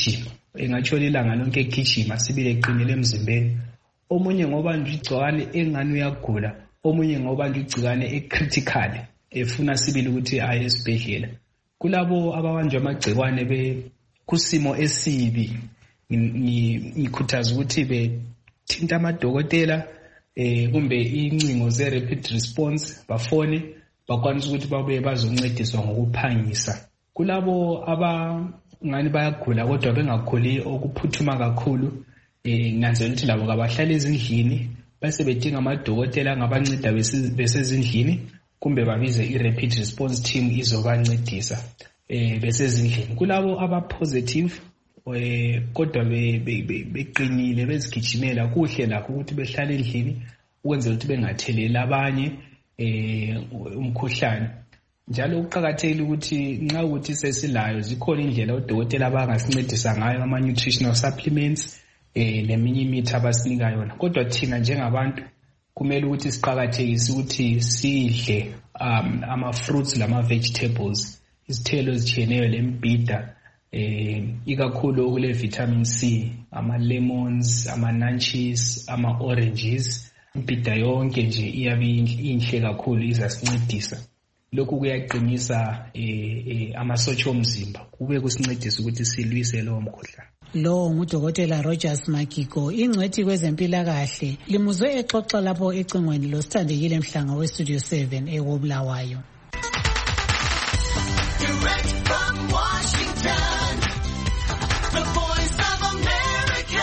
engatshona ilanga lonke egijima sibili eqinile emzimbeni. Omunye ngoba nje igcikwane engani uyagula, omunye ngoba nje igcikwane ecritical efuna sibili ukuthi aye esibhedlela. Kulabo ababanjwa amagcikwane kusimo esibi, ngikhuthaza ukuthi bethinta amadokotela kumbe incingo ze-rapid response, bafone bakwanisa ukuthi babuye bazoncediswa ngokuphangisa. Kulabo abangani bayagula kodwa bengakhuli okuphuthuma kakhulu, nanzela ukuthi labo kabahlale ezindlini bese bedinga amadokotela angabanceda besezindlini kumbe babize i-rapid response team izobancedisa besezindlini. Kulabo aba-positive kodwa beqinile bezigijimela, kuhle lakho ukuthi behlale endlini ukwenzela ukuthi bengatheleli abanye umkhuhlane. Njalo kuqakathekile ukuthi nxa ukuthi sesilayo zikhona indlela odokotela abangasincedisa ngayo, ama-nutritional supplements leminye imithi abasinika yona. Kodwa thina njengabantu kumele ukuthi siqakathekise ukuthi sidle ama-fruits lama-vegetables, izithelo ezitshiyeneyo lembhida, ikakhulu okule vitamin C, ama-lemons, ama-nunches, ama-oranges. Impida yonke nje iyabe inhle kakhulu, izasincedisa. Lokhu kuyaqinisa amasotsha omzimba, kube kusincedisa ukuthi silwise lowo mkhuhlane. Lo ngudokotela Rogers Magigo, ingcwethi kwezempilakahle. Limuzwe exoxa lapho ecingweni losithandekile Mhlanga weStudio 7 eKobulawayo. Direct from Washington, the Voice of America,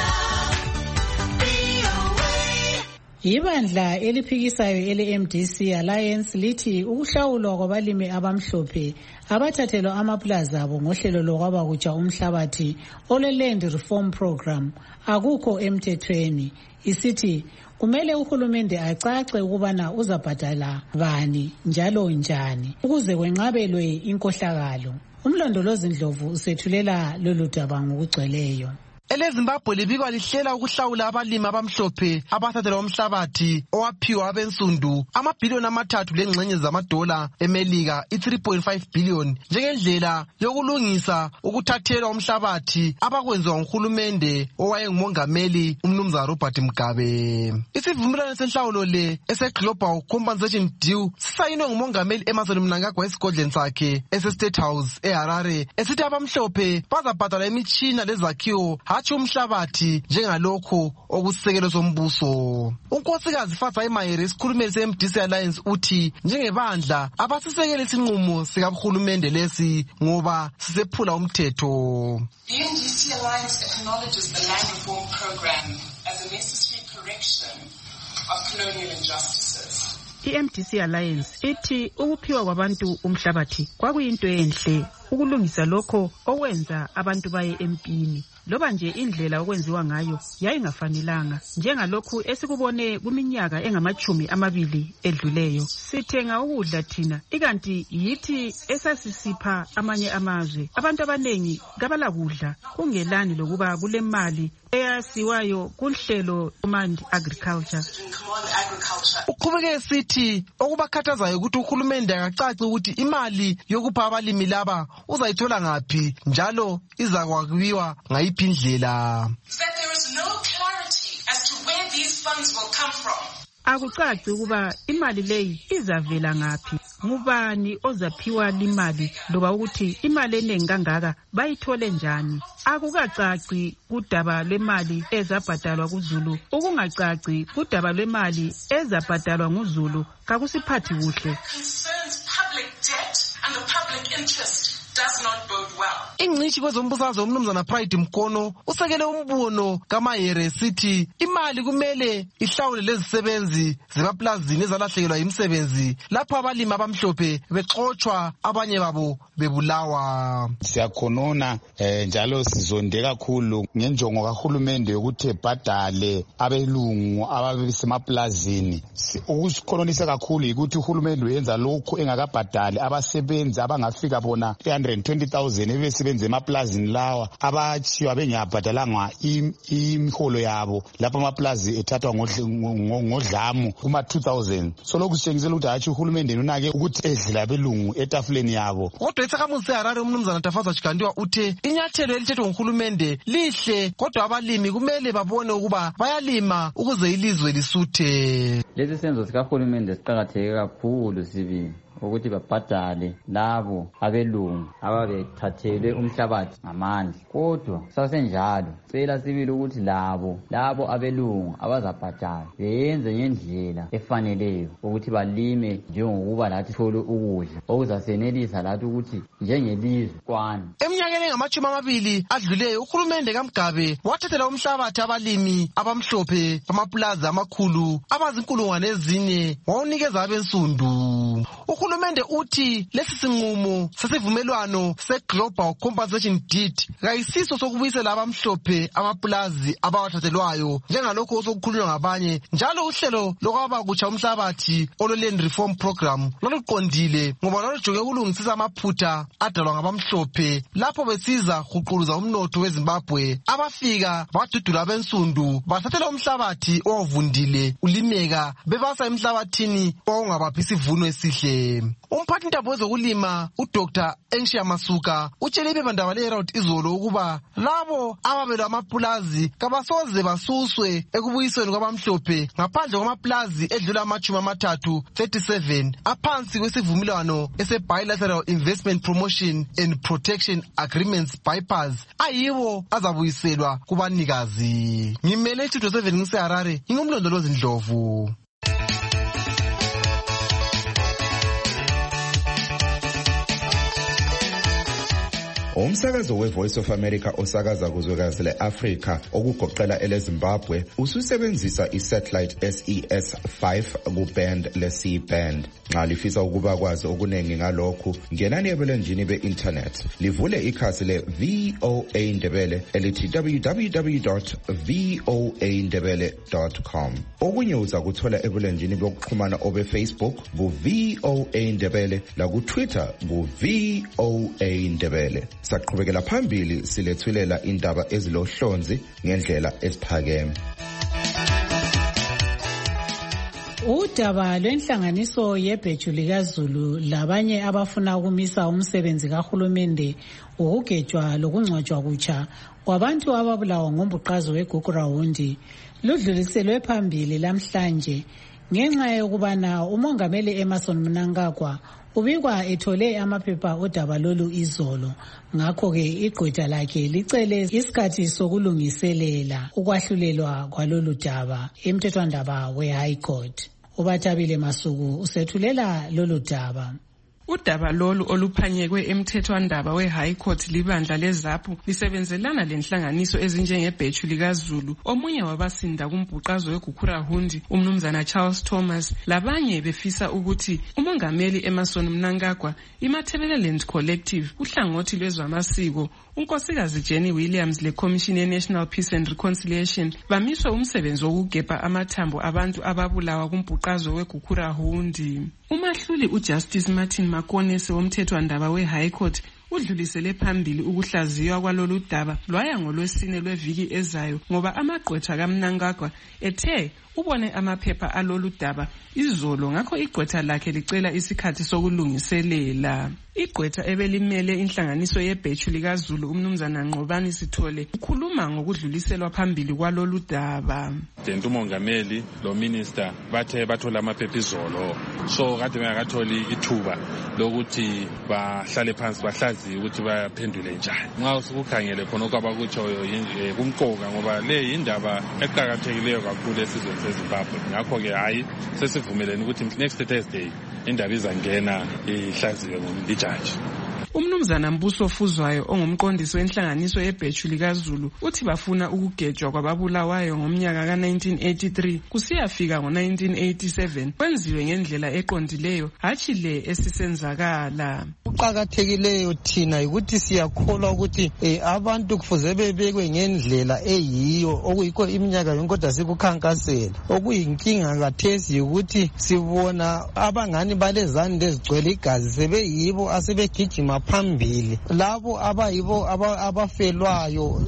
VOA. Ibandla eliphikisayo ele-MDC Alliance lithi ukuhlawulwa kwabalimi abamhlophe abathathelwa amaplaza abo ngohlelo lokwabakutsha umhlabathi ole-Land Reform Program akukho emthethweni. Isithi kumele uhulumende acace ukubana uzabhadala bani njalo njani ukuze kwenqabelwe inkohlakalo. Umlondolozi Ndlovu usethulela lolu daba ngokugcweleyo. EleZimbabwe libikwa lihlela ukuhlawula abalimi abamhlophe abathathelwa umhlabathi owaphiwa abensundu amabhiliyoni amathathu lengxenye zamadola emelika i-3.5 billion njengendlela yokulungisa ukuthathelwa umhlabathi abakwenziwa nguhulumende owayengumongameli umnumzana Robert Mugabe. Isivumelwano senhlawulo le ese-Global Compensation Deal sisayinwe ngumongameli Emmerson Mnangagwa esigodleni sakhe ese-State House eHarare esithi abamhlophe bazabhadala imitshina lezakhiwo hatshi umhlabathi njengalokho okusisekelo sombuso. Unkosikazi Fadzai Mahere isikhulumeli se-MDC Alliance uthi njengebandla abasisekele isinqumo sikaHulumende lesi ngoba sisephula umthetho. The MDC Alliance acknowledges the Land Reform Program as a necessary correction of colonial injustices. I-MDC Alliance ithi ukuphiwa kwabantu umhlabathi kwakuyinto enhle ukulungisa lokho okwenza abantu baye empini. Loba nje indlela okwenziwa ngayo yayingafanelanga njengalokhu esikubone kuminyaka engama-20 edluleyo. Sithenga ukudla thina ikanti yithi esasisipha amanye amazwe. Abantu abanengi kabala kudla kungelani lokuba kule mali eyasiwayo kuhlelo Command Agriculture. Uqhubeke sithi okubakhathazayo ukuthi uhulumende akacaci ukuthi imali yokupha abalimi laba uzayithola ngaphi njalo izakwabiwa ngayiphi indlela. Akucaci ukuba imali leyi izavela ngaphi, ngubani ozaphiwa limali loba ukuthi imali eningi kangaka bayithole njani. Akukacaci kudaba lwemali ezabhadalwa kuZulu. Ukungacaci kudaba lwemali ezabhadalwa nguZulu kakusiphathi kuhle. Ingcitshi kwezombusazwe umnumzana Pride Mkono usekele umbono kaMahere sithi imali kumele ihlawule lezisebenzi zemaplazini ezalahlekelwa imisebenzi lapho abalimi abamhlophe bexotshwa abanye babo bebulawa. Siyakhonona njalo sizonde kakhulu ngenjongo kahulumende yokuthi ebhadale abelungu ababesemaplazini. Ukusikhononisa kakhulu ukuthi uhulumende uyenza lokhu engakabhadali abasebenzi abangafika bona 310 20,000 ebesebenza emaplazini lawa abachiwa bengabhadalanga imiholo yabo lapha amaplazi ethathwa ngodlamu kuma 2000. So lokhu sitshengisela ukuthi hatshi uhulumende unake ukuthi edlela belungu etafuleni yabo. Kodwa eSakhamuzi Harare umnumzana Tafaza Chikandiwa uthe inyathelo elithethwe nguhulumende lihle kodwa abalimi kumele babone ukuba bayalima ukuze ilizwe lisuthe. Lesi senzo sikahulumende siqakatheke kakhulu sibili ukuthi babhadale labo abelungu ababethathelwe umhlabathi ngamandla. Kodwa sasenjalo cela sibili ukuthi labo abelungu abazabhadala beyenze ngendlela efaneleyo ukuthi balime njengokuba lathi thole ukudla okuzasenelisa lathi ukuthi njengelizwe kwana. Eminyakeni engama-20 adluleyo uhulumende kaMgabe wathathela umhlabathi abalimi abamhlophe bamaplaza amakhulu abazinkulungwane ezine wawunikeza abensundu. Uhulumende uthi lesi sinqumo sesivumelwano se-Global Compensation Deed kayisiso sokubuyisela abamhlophe amaplazi abawathathelwayo njengalokho osokukhulunywa ngabanye. Njalo uhlelo lokwaba kutsha umhlabathi olo-Land Reform Program loluqondile ngoba lwalujonge ukulungisisa amaphutha adalwa ngabamhlophe lapho besiza huquluza umnotho weZimbabwe. Abafika badudula abensundu bathathela umhlabathi owavundile ulimeka bebasa emhlabathini owawungabaphi isivuno esihle. Umphathintambo wezokulima uDr. Enshia Masuka utshele iphephandaba le-Herald izolo ukuba labo ababelwa amapulazi kabasoze basuswe ekubuyisweni kwabamhlophe ngaphandle kwamaplazi edlula ama-37 aphansi kwesivumelwano ese-Bilateral Investment Promotion and Protection Agreements bypass ayiwo azabuyiselwa kubanikazi. Ngimele iStudio 7 ngiseHarare, ngingumlondolozi Ndlovu. Umsakazo we-Voice of America osakaza kuzwekazi le-Afrika okugoqela eleZimbabwe ususebenzisa i-satellite SES-5 ku-band le-C-band. Nxa lifisa ukuba kwazi okunengi ngalokhu, ngenani ebulenjini be-internet. Livule ikhasi le-VOA Ndebele elithi www.voandebele.com. Okunye uza kuthola ebulenjini bokuxhumana obe-Facebook ku-VOA Ndebele laku-Twitter ku-VOA Ndebele. Saqhubekela phambili silethulela indaba ezilohlonzi ngendlela esiphakeme. Udaba lwenhlanganiso yebheju likaZulu labanye abafuna ukumisa umsebenzi kahulumende ukugejwa lokungcwatshwa kutsha kwabantu ababulawa ngombuqazo weGugurawundi ludluliselwe phambili lamhlanje ngenxa yokubana umongameli Emmerson Mnangagwa ubikwa ethole amaphepha odaba lolu izolo. Ngakho-ke igqwetha lakhe licele isikhathi sokulungiselela ukwahlulelwa kwalolu daba emthethwandaba we-High Court. uBathabile Masuku usethulela lolu daba. Udaba lolu oluphanyekwe emthethwandaba we-High Court libandla leZAPU lisebenzelana lenhlanganiso ezinjengebheju likaZulu, omunye wabasinda kumbhuqazo weGugurawundi umnumzana Charles Thomas, labanye befisa ukuthi umongameli Emmerson Mnangagwa, iMatabeleland Collective, uhlangothi lwezamasiko, unkosikazi Jenny Williams leCommission ye-National Peace and Reconciliation bamiswe umsebenzi wokugebha amathambo abantu ababulawa kumbhuqazo weGugurawundi. Umahluli uJustice Martin Makonese womthethwandaba we-High Court udlulisele phambili ukuhlaziywa kwalolu daba lwaya ngolwesine lweviki ezayo ngoba amagqwetha kaMnangagwa ethe ubone amaphepha alolu daba izolo, ngakho igqwetha lakhe licela isikhathi sokulungiselela. Igqwetha ebelimele inhlanganiso yebheju likaZulu umnumzana Nqobani Sithole ukhuluma ngokudluliselwa phambili kwalolu daba. Umongameli lo minister bathe bathola amaphepha izolo, so kade bengakatholi ithuba lokuthi bahlale phansi bahlaziye ukuthi baphendule njani. Nxa ukukhangele khona okwabakutshoyo kumqoka ngoba le indaba eqhakathekileyo kakhulu esizweni seZimbabwe. Ngakho-ke hayi sesivumelene ukuthi next Thursday indaba izangena ihlaziwe ngumjaji. Umnumzana Mbuso Fuzwayo ongumqondisi wenhlanganiso yebheju likaZulu uthi bafuna ukugejwa kwababulawayo ngomnyaka ka-1983 kusiyafika ngo-1987 kwenziwe ngendlela eqondileyo, hatshi le esisenzakala. Uqakathekileyo thina ukuthi siyakholwa ukuthi abantu kufuze bebekwe ngendlela eyiyo okuyikho iminyaka yonke kodwa sikukhankasela. Okuyinkinga kathesi ukuthi sibona abangani balezani lezigcwele igazi sebeyibo asebegijima nzima phambili labo abayibo abafelwayo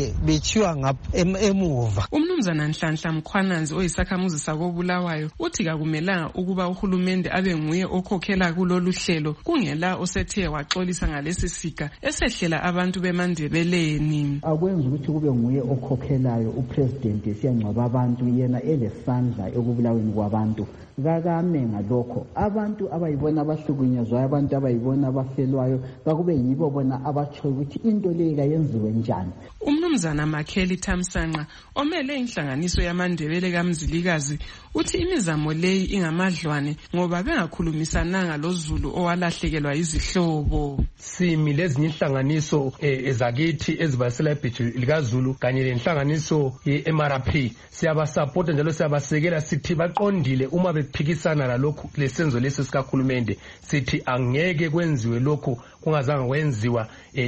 bechiwa emuva. Umnumzana Nhlanhla Mkhwananzi oyisakhamuzi sakobulawayo uthi kakumelanga ukuba uhulumende abe nguye okhokhela kulolu hlelo kungela osethe waxolisa ngalesi siga esehlela abantu beMandebeleni. Akwenza ukuthi kube nguye okhokhelayo upresident siyangcwaba abantu yena elesandla ekubulaweni kwabantu. Kakame ngalokho abantu abayibona abahlukunyezwayo abantu abayibona abafelwayo kakube yibo bona abatsho ukuthi into leyo kayenziwe njani. Umnumzana Makheli Thamsanqa omele inhlanganiso yamaNdebele kaMzilikazi uthi imizamo leyi ingamadlwane ngoba bengakhulumisananga loZulu owalahlekelwa izihlobo. Simi lezinye inhlanganiso ezakithi ezibasela ibheju likaZulu kanye lenhlanganiso yeMRP siyabasupporta njalo siyabasekela sithi baqondile uma bephikisana lalokhu lesenzo lesi sikakhulumende sithi angeke kwenziwe lokho kungazange kwenziwa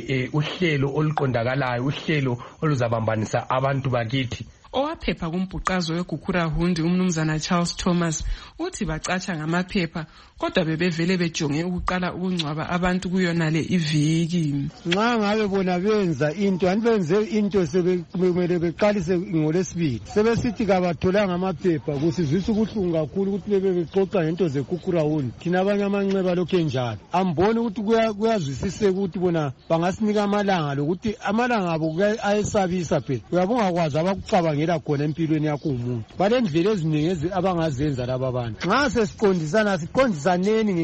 uhlelo oluqondakalayo uhlelo oluzabambanisa abantu bakithi. Owaphepha kumbhuqazo weGukurahundi umnumzana Charles Thomas uthi bacatsha ngamaphepha kodwa bebevele bejonge ukuqala ukungcwaba abantu kuyonale iviki. Nxa ngabe bona benza into anibenze into sebekumele beqalise ngolesibili sebesithi kabatholanga amaphepha kusizwisa ubuhlungu kakhulu ukuthi bebexoxa ngento zeGukurahundi thina abanye amanxeba lokho enjalo amboni ukuthi kuyazwisiseka ukuthi bona bangasinika amalanga lokuthi amalanga abo ayesabisa phela uyabonga kwazi abakucabangela khona empilweni yakho umuntu balendlela eziningi abangazenza laba abantu nxa sesiqondisaneni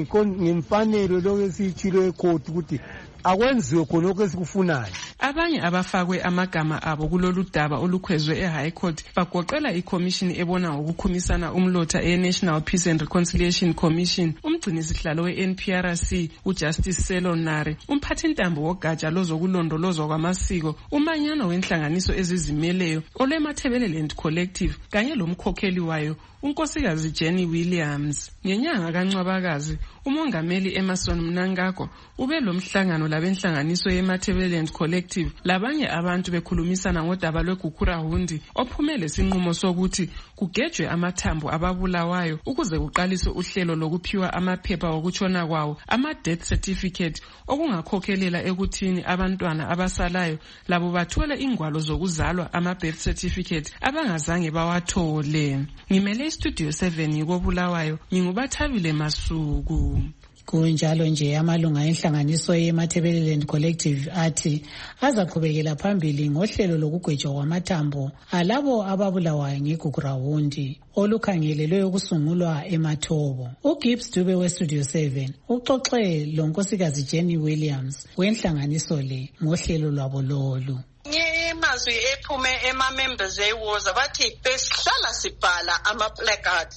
ngemfanelo lokho esiyitshilo ecourt ukuthi akwenziwe khonokho esikufunayo. Abanye abafakwe amagama abo kulolu daba olukhwezwe eHigh Court bagoqela iCommission ebona ngokukhumisana umlotha eNational Peace and Reconciliation Commission, umgcinisihlalo weNPRC uJustice Selonare, umphathintambo wogatsha lozokulondolozwa kwamasiko, umanyano wenhlanganiso ezizimeleyo olweMathebeleland Collective kanye lomkhokheli wayo unkosikazi Jenny Williams. Ngenyanga kaNcwabakazi umongameli Emerson Mnangagwa ube lomhlangano labenhlanganiso yeMathebeleland Collective labanye abantu bekhulumisana ngodaba lweGukurahundi ophumele sinqumo sokuthi kugejwe amathambo ababulawayo ukuze kuqaliswe uhlelo lokuphiwa amaphepha okutshona kwawo ama-death certificate okungakhokhelela ekuthini abantwana abasalayo labo bathole ingwalo zokuzalwa ama-birth certificate abangazange bawathole. Ngimele Studio 7 yikobulawayo ngingubathabile Masuku. Kunjalo nje amalunga enhlanganiso yeMathebeleland Collective athi azaqhubekela phambili ngohlelo lokugwetshwa kwamathambo alabo ababulawayo ngeGukurahundi olukhangelelwe ukusungulwa eMathobo. uGibbs Dube weStudio 7 uxoxe lonkosikazi Jenny Williams wenhlanganiso le ngohlelo lwabo lolu. Amazwi ephume ema-members eWoza bathi besihlala sibhala ama-placard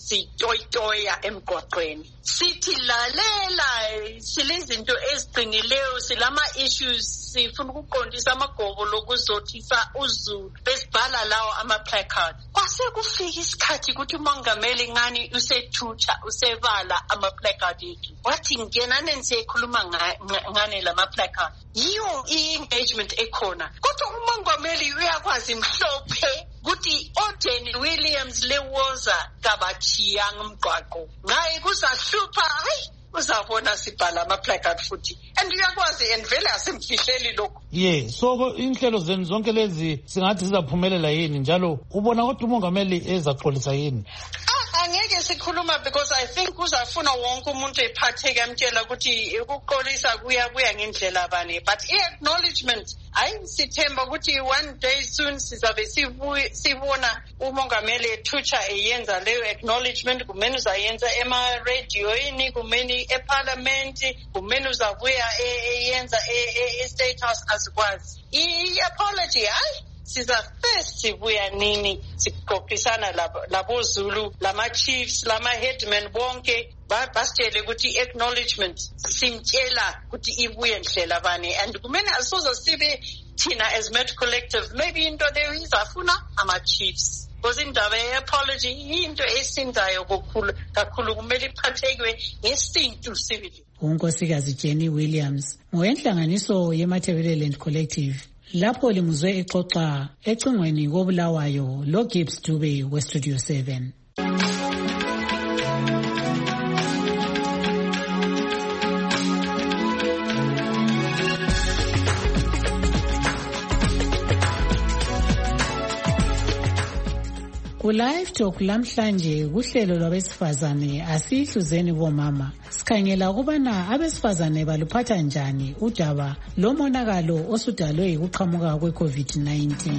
sitoyitoya emgwaqweni sithi lalela silezinto eziqinileyo silama-issues sifuna ukuqondisa amagobo lokuzothisa uZulu besibhala lawo ama-placard. Kwase kufika isikhathi ukuthi umongameli ngani usethutsha usebala ama-placard ethu wathi ngenane nisiyekhuluma ngane lama-placard yiyo i-engagement ekhona kodwa umongameli uyakwazi mhlophe ukuthi oJenny Williams leWoza kabathiyanga umgwaqo ngaye kuzahlupha hayi uzabona sibhala ama-placard futhi and uyakwazi and vele asimfihleli lokho. So inhlelo zenu zonke lezi singathi zizaphumelela yini njalo ubona kodwa umongameli ezaxolisa yini? Angeke sikhuluma because I think uzafuna wonke umuntu ephatheke amtshela ukuthi ukuqolisa kuya ngendlela bani but i-acknowledgement hayi sithemba ukuthi one day soon sizabe sibona umongameli ethutsha eyenza leyo acknowledgement kumele uzayenza ema-radioini kumele eparliament kumele uzabuya eyenza e-state house asikwazi i-apology hayi siza first sibuya nini sikopisana labo Zulu lama-chiefs lama-headmen bonke basitshele ukuthi acknowledgement simtshela ukuthi ibuye ndlela bani and kumele asoze sibe thina as Met Collective maybe into leyo izafuna ama-chiefs because indaba ye-apology into esindayo kakhulu kumele iphathekwe ngesintu sibili. Unkosikazi Jenny Williams ngowenhlanganiso yeMathebeleland Collective lapho limuzwe exoxa ecingweni kobulawayo loGibbs Dube weStudio 7. Ku-Live Talk lamhlanje kuhlelo lwabesifazane asihluzeni bomama. Sikhangela ukubana abesifazane baluphatha njani udaba lomonakalo osudalwe yikuqhamuka kwe-COVID-19.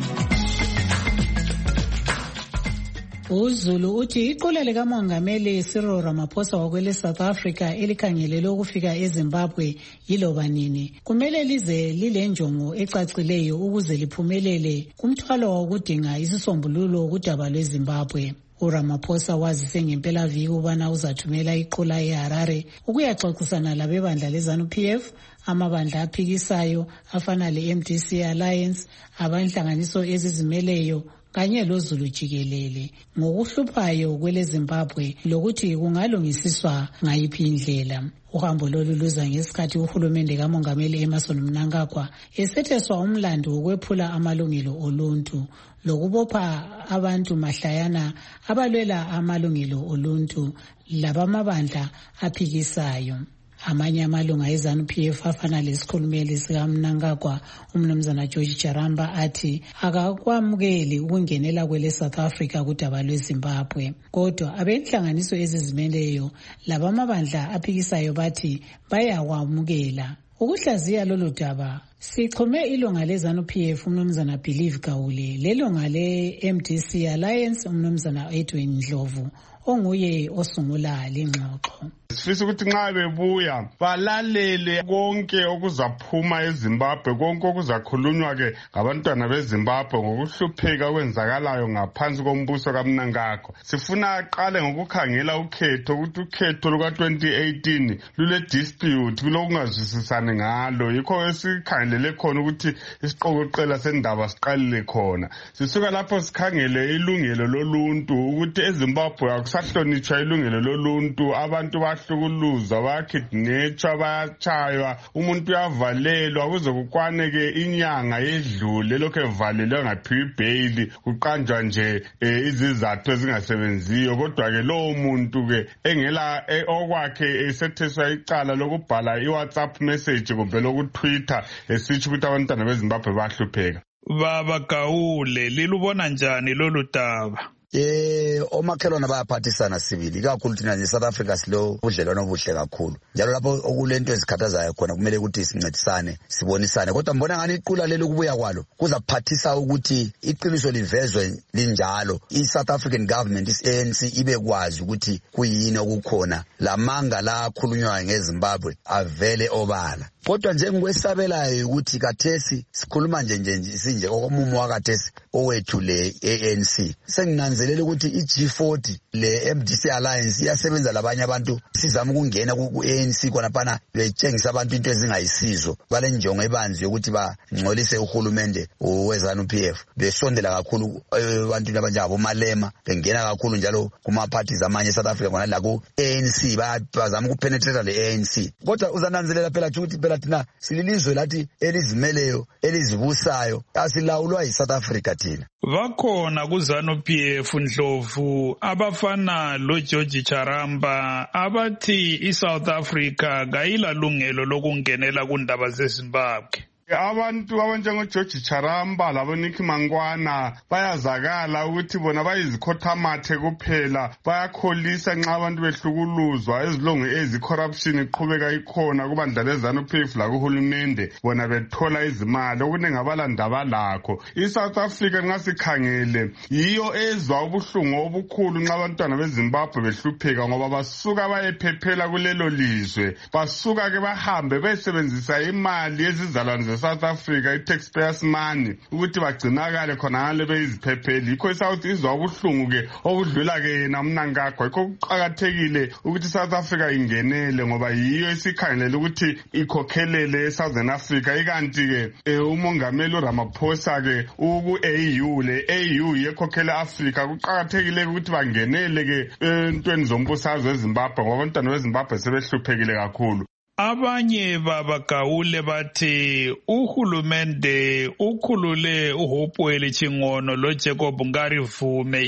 uZulu uthi iqula likamongameli Cyril Ramaphosa wakwele South Africa elikhangelele ukufika eZimbabwe yiloba nini kumele lize lile njongo ecacileyo ukuze liphumelele kumthwalo wokudinga isisombululo kudaba lweZimbabwe. uRamaphosa wazise ngempela viki ubana uzathumela iqula eHarare ukuyaxoxisana labebandla leZANU-PF, amabandla aphikisayo afana le-MDC Alliance, abanhlanganiso ezizimeleyo kanye loZulu jikelele ngokuhluphayo kwele Zimbabwe lokuthi kungalungisiswa ngayiphi indlela. Uhambo lolu luza ngesikhathi uhulumende kamongameli Emmerson Mnangagwa esetheswa umlando wokwephula amalungelo oluntu lokubopha abantu mahlayana abalwela amalungelo oluntu labamabandla aphikisayo. Amanye amalunga eZANU-PF afana lesikhulumeli sikaMnangagwa umnumzana George Charamba athi akakwamukeli ukungenela kwele South Africa kudaba lweZimbabwe, kodwa abenhlanganiso ezizimeleyo labamabandla aphikisayo bathi bayakwamukela. Ukuhlaziya lolu daba sichome ilunga leZANU-PF umnumzana Believe Gawule, lelunga le-MDC Alliance umnumzana Edwin Ndlovu onguye osungula lengxoxo. Sifisa ukuthi nxa bebuya balalele konke okuzaphuma eZimbabwe, konke okuzakhulunywa ke ngabantwana beZimbabwe ngokuhlupheka kwenzakalayo ngaphansi kombuso kaMnangagwa. Sifuna aqale ngokukhangela ukhetho ukuthi ukhetho luka 2018 lule dispute kulokungazwisisani ngalo, yikho esikhangelele khona ukuthi isiqokoqela sendaba siqalile khona. Sisuka lapho sikhangele ilungelo loluntu ukuthi eZimbabwe akusahlonitshwa ilungelo loluntu, abantu bahlukuluzwa, bayakidnetshwa, bayatshaywa, umuntu uyavalelwa kuze kukwaneke inyanga yedlule lokho evalelwe ngaphiwa ibhayili kuqanjwa nje izizathu ezingasebenziyo. Kodwa ke lowo muntu ke engela okwakhe esetheswa icala lokubhala iWhatsApp message kumbe lokutwitter esitsho ukuthi abantwana beZimbabwe bahlupheka. Baba Gawule, lilubona njani lolu daba? Omakhelwane bayaphathisana sibili, kakhulu thina nje-South Africa silo budlelwano obuhle kakhulu, njalo lapho okulento ezikhathazayo khona kumele ukuthi sincedisane sibonisane. Kodwa mbona ngani iqula leli ukubuya kwalo kuzaphathisa ukuthi iqiniso livezwe linjalo, i-South African government, i-ANC ibe kwazi ukuthi kuyini okukhona, lamanga la akhulunywayo ngeZimbabwe avele obala. Kodwa nje ngikwesabelayo ukuthi kathesi sikhuluma nje sinje okomumo wakathesi owethu le ANC. Senginanzelela ukuthi i-G40 le MDC Alliance iyasebenza labanye abantu, sizama ukungena ku-ANC khonaphana betshengisa abantu into ezingayisizo, bale njongo ebanzi yokuthi bangcolise uhulumende weZANU-PF, besondela kakhulu ebantwini abanjengabo Malema, bengena kakhulu njalo kuma-parties amanye eSouth Africa khona la ku-ANC, bazama ukupenetrate le-ANC. Kodwa uzananzelela phela ukuthi phela thina sililizwe lathi elizimeleyo elizibusayo, asilawulwa yiSouth Africa thina. Bakhona kuZANU-PF Ndlovu abafana loGeorge Charamba abathi iSouth Africa kayilalungelo lokungenela kundaba zeZimbabwe. Abantu abanjengoGeorge Charamba laboNick Mangwana bayazakala ukuthi bona bayizikhothamathe kuphela, bayakholisa nxa abantu behlukuluzwa, ezilongo corruption iqhubeka ikhona kubandla leZANU-PF lakuhulumende, bona bethola izimali okunengi abalandaba lakho. iSouth Africa nxa sikhangele yiyo ezwa ubuhlungu obukhulu nxa abantwana beZimbabwe behlupheka, ngoba basuka bayephephela kulelo lizwe, basuka ke bahambe besebenzisa imali yezizalwane South Africa, i-taxpayers money, ukuthi bagcinakale khona ngale beyiziphepheli. Yikho iSouth izwa ubuhlungu ke okudlula ke yena Mnangagwa. Yikho kuqakathekile ukuthi South Africa ingenele, ngoba yiyo esikhangelela ukuthi ikhokhelele eSouthern Africa. Ikanti ke umongameli uRamaphosa ke uku-AU, le AU yekhokhela Africa, kuqakathekile ukuthi bangenele ke entweni zombusazwe eZimbabwe, ngoba abantwana beZimbabwe sebehluphekile kakhulu. Abanye Baba Gawule bathi uhulumende ukhulule uHopewell Chingono loJacob Ngarivume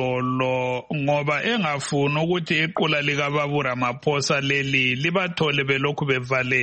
izolo ngoba engafuni ukuthi iqula likaBaba Ramaphosa leli libathole belokhu bevalelwe.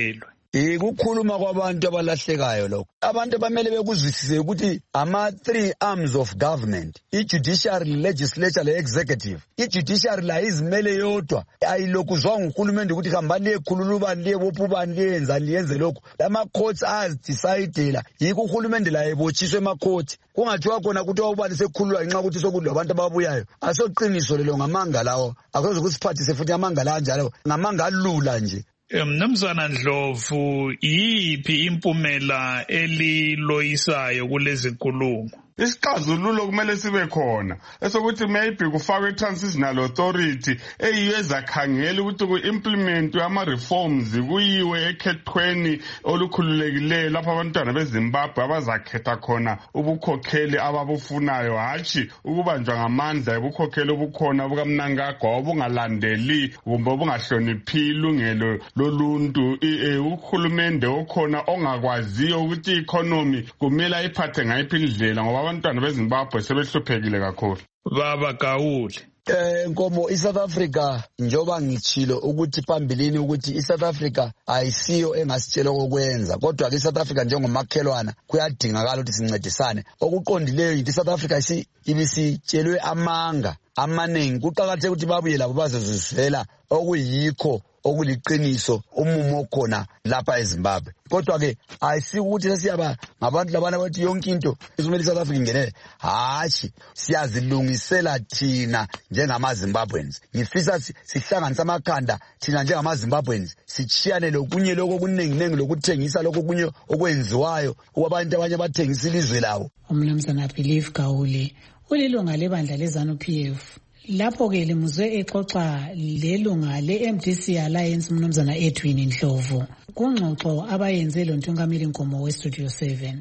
Ukukhuluma kwabantu abalahlekayo lokho. Abantu abamele bekuzwisise ukuthi ama-3 arms of government, i-judiciary, legislature, le-executive. I-judiciary la izimele yodwa, ayilokuzwa nguhulumende ukuthi hamba liyekhulula ubani, liyebopha ubani, liyenzani, liyenze lokho. Ama-courts azidecidela, yikho uhulumende la ebotshiswe ema-court. Kungathiwa khona ukuthi ubani sekhululwa ngenxa ukuthi sokudla abantu ababuyayo. Asoqiniso lelo ngamanga lawo. Akuze kusiphathise futhi amanga la njalo, ngamanga alula nje. Mnumzana Ndlovu, yiphi impumela eliloyisayo kulezi nkulumo? Isixazululo kumele sibe khona esokuthi maybe kufakwe i-transitional authority eyiyo ezakhangela ukuthi ku-implement ama-reforms kuyiwe ekhethweni olukhululekileyo lapho abantwana beZimbabwe abazakhetha khona ubukhokheli ababufunayo, hatshi ukubanjwa ngamandla ebukhokheli obukhona bukaMnangagwa obungalandeli kumbe obungahloniphi ilungelo loluntu. Uhulumende okhona ongakwaziyo ukuthi i-economy kumele ayiphathe ngayiphi indlela ngoba abantwana beZimbabwe sebehluphekile kakhulu. Baba Gaule. Nkomo iSouth Africa njoba ngitshilo ukuthi phambilini ukuthi iSouth Africa ayisiyo engasitshela okwenza, kodwa ke iSouth Africa njengomakhelwana kuyadingakala ukuthi sincedisane. Okuqondileyo yithi iSouth Africa ibisitshelwe amanga amaningi, kuqakatheke ukuthi babuye labo bazozizwela okuyikho okuliqiniso umumo khona lapha eZimbabwe. Kodwa ke ayisikuthi sesiyaba ngabantu labana bathi yonke into izomela iSouth Africa ingenele, hatshi siyazilungisela thina njengamaZimbabweans. Ngifisa sihlanganisa amakhanda thina njengamaZimbabweans, sichiyane lokunye lokho okuningi lokuthengisa lokho kunye okwenziwayo kwabantu abanye bathengisa ilizwe lawo. Umnumzana Believe Gaule ulilunga lebandla leZANU-PF. Lapho-ke limuzwe exoxa lelunga le-MDC Alliance umnumzana Edwin Ndlovu kungxoxo abayenze lo Ntungamili Nkomo we-Studio 7.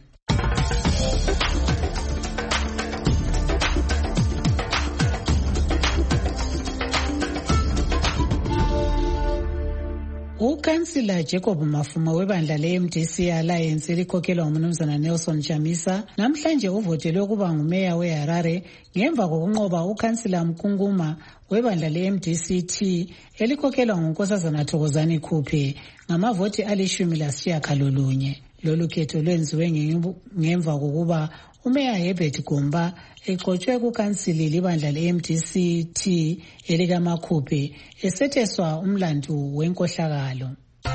Ukansila Jacob Mafuma webandla le-MDC Alliance elikhokhelwa ngumnumzana Nelson Chamisa namhlanje uvotelwe ukuba ngumeya weHarare ngemva kokunqoba ukansila Mkunguma webandla le-MDC-T elikhokhelwa ngunkosazana Thokozani Khuphe ngamavoti ali-19. Lolu khetho lwenziwe ngemva kokuba umeya Herbert Gomba exotshwe kukansili libandla le-MDC-T elikaMakhuphe esetheswa umlandu wenkohlakalo.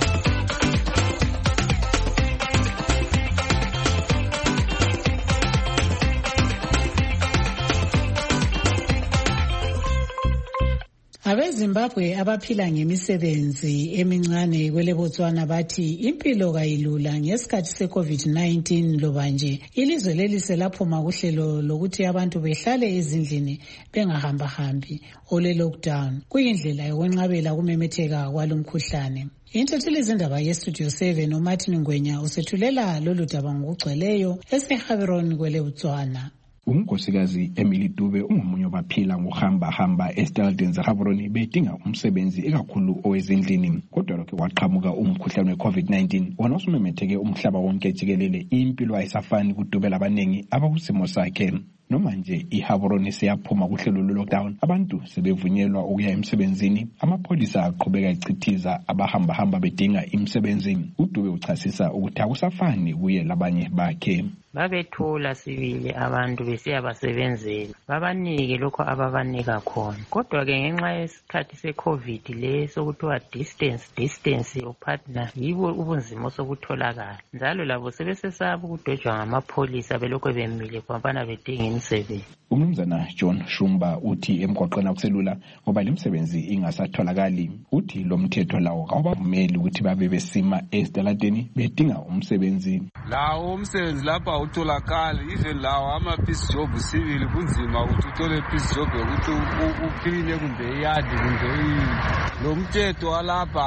AbeZimbabwe abaphila ngemisebenzi emincane kwele Botswana bathi impilo kayilula ngesikhathi se-COVID-19 loba nje ilizwe leli selaphuma kuhlelo lokuthi abantu behlale ezindlini bengahambahambi ole lockdown kuyindlela yokwenqabela kumemetheka kwalomkhuhlane. Intatheli zindaba ye-Studio 7 uMartin Ngwenya usethulela lolu daba ngokugcweleyo eseHaberon kwele Botswana. Unkosikazi Emily Dube ungomunye wabaphila ngokuhamba esitaladeni zaHaberon bedinga umsebenzi ekakhulu owezindlini, kodwa lokho waqhamuka umkhuhlane we-COVID-19 wona osumemetheke umhlaba wonke jikelele. Impilo ayisafani kuDube labanengi abakusimo sakhe. Noma nje iHaberon siyaphuma kuhlelo lo-lockdown, abantu sebevunyelwa ukuya emsebenzini, amapholisa aqhubeka echithiza abahamba bedinga imisebenzi. uDube uchasisa ukuthi akusafani kuye labanye bakhe. Babethola sibili abantu besiyabasebenzela babanike lokho ababanika khona, kodwa ke ngenxa yesikhathi se-COVID leso kuthiwa distance your partner yibo ubunzima osokutholakala, njalo labo sebesesaba ukudojwa ngamapholisa belokhu bemile kwabana bedinga imisebenzi. Umnumzana John Shumba uthi emgwaqweni akuselula ngoba lemsebenzi ingasatholakali. Uthi lo mthetho lawo awubavumeli ukuthi babe besima esitaladeni bedinga umsebenzi. Lawo umsebenzi lapha utholakala, even lawo ama-peace job sibili kunzima ukuthi uthole peace job yokuthi ukline kumbe iyadi kumbe lo mthetho walapha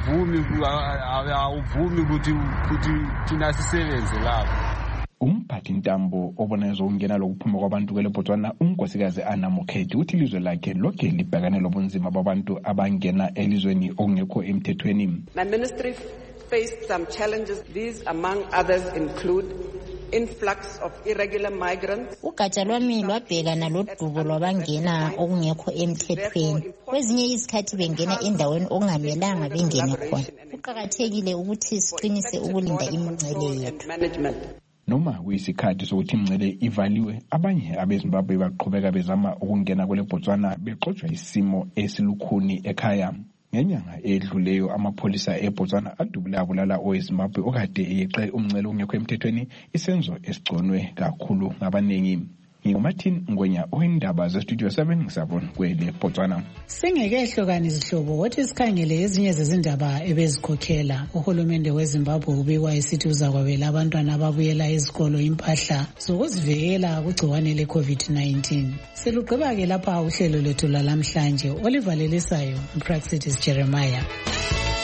awuvumi ukuthi thina sisebenze lapha. Umphathi ntambo obona ezokungena lokuphuma kwabantu kwele Botswana unkosikazi Anna Mokhethi uthi ilizwe lakhe lokhe libhekane lobunzima babantu abangena elizweni okungekho emthethweni. My ministry faced some challenges. These among others include influx of irregular migrants. Ugatsha lwami lwabhekana lodubo lwabangena okungekho emthethweni. Kwezinye izikhathi bengena endaweni okungamelanga bengene khona. Kuqakathekile ukuthi siqinise ukulinda imingcele yethu. Noma kuyisikhathi sokuthi imingcele ivaliwe, abanye abeZimbabwe baqhubeka bezama ukungena kwele Botswana bexotsha isimo esilukhuni ekhaya. Ngenyanga edluleyo amapholisa eBotswana adubula abulala oweZimbabwe okade eyeqe umngcele ongekho emthethweni, isenzo esigconwe kakhulu ngabaningi. NginguMartin Ngwenya oyindaba zeStudio 7 ngisabona kwele Botswana. Singekehlukana izihlobo wathi sikhangele ezinye zezindaba ebezikhokhela. Uhulumende weZimbabwe ubikwa esithi uzakwabela abantwana ababuyela ezikolo impahla zokuzivikela kugciwane le-COVID-19. Selugqiba ke lapha uhlelo lethu lalamhlanje. Oliver Lelisayo, Praxis Jeremiah.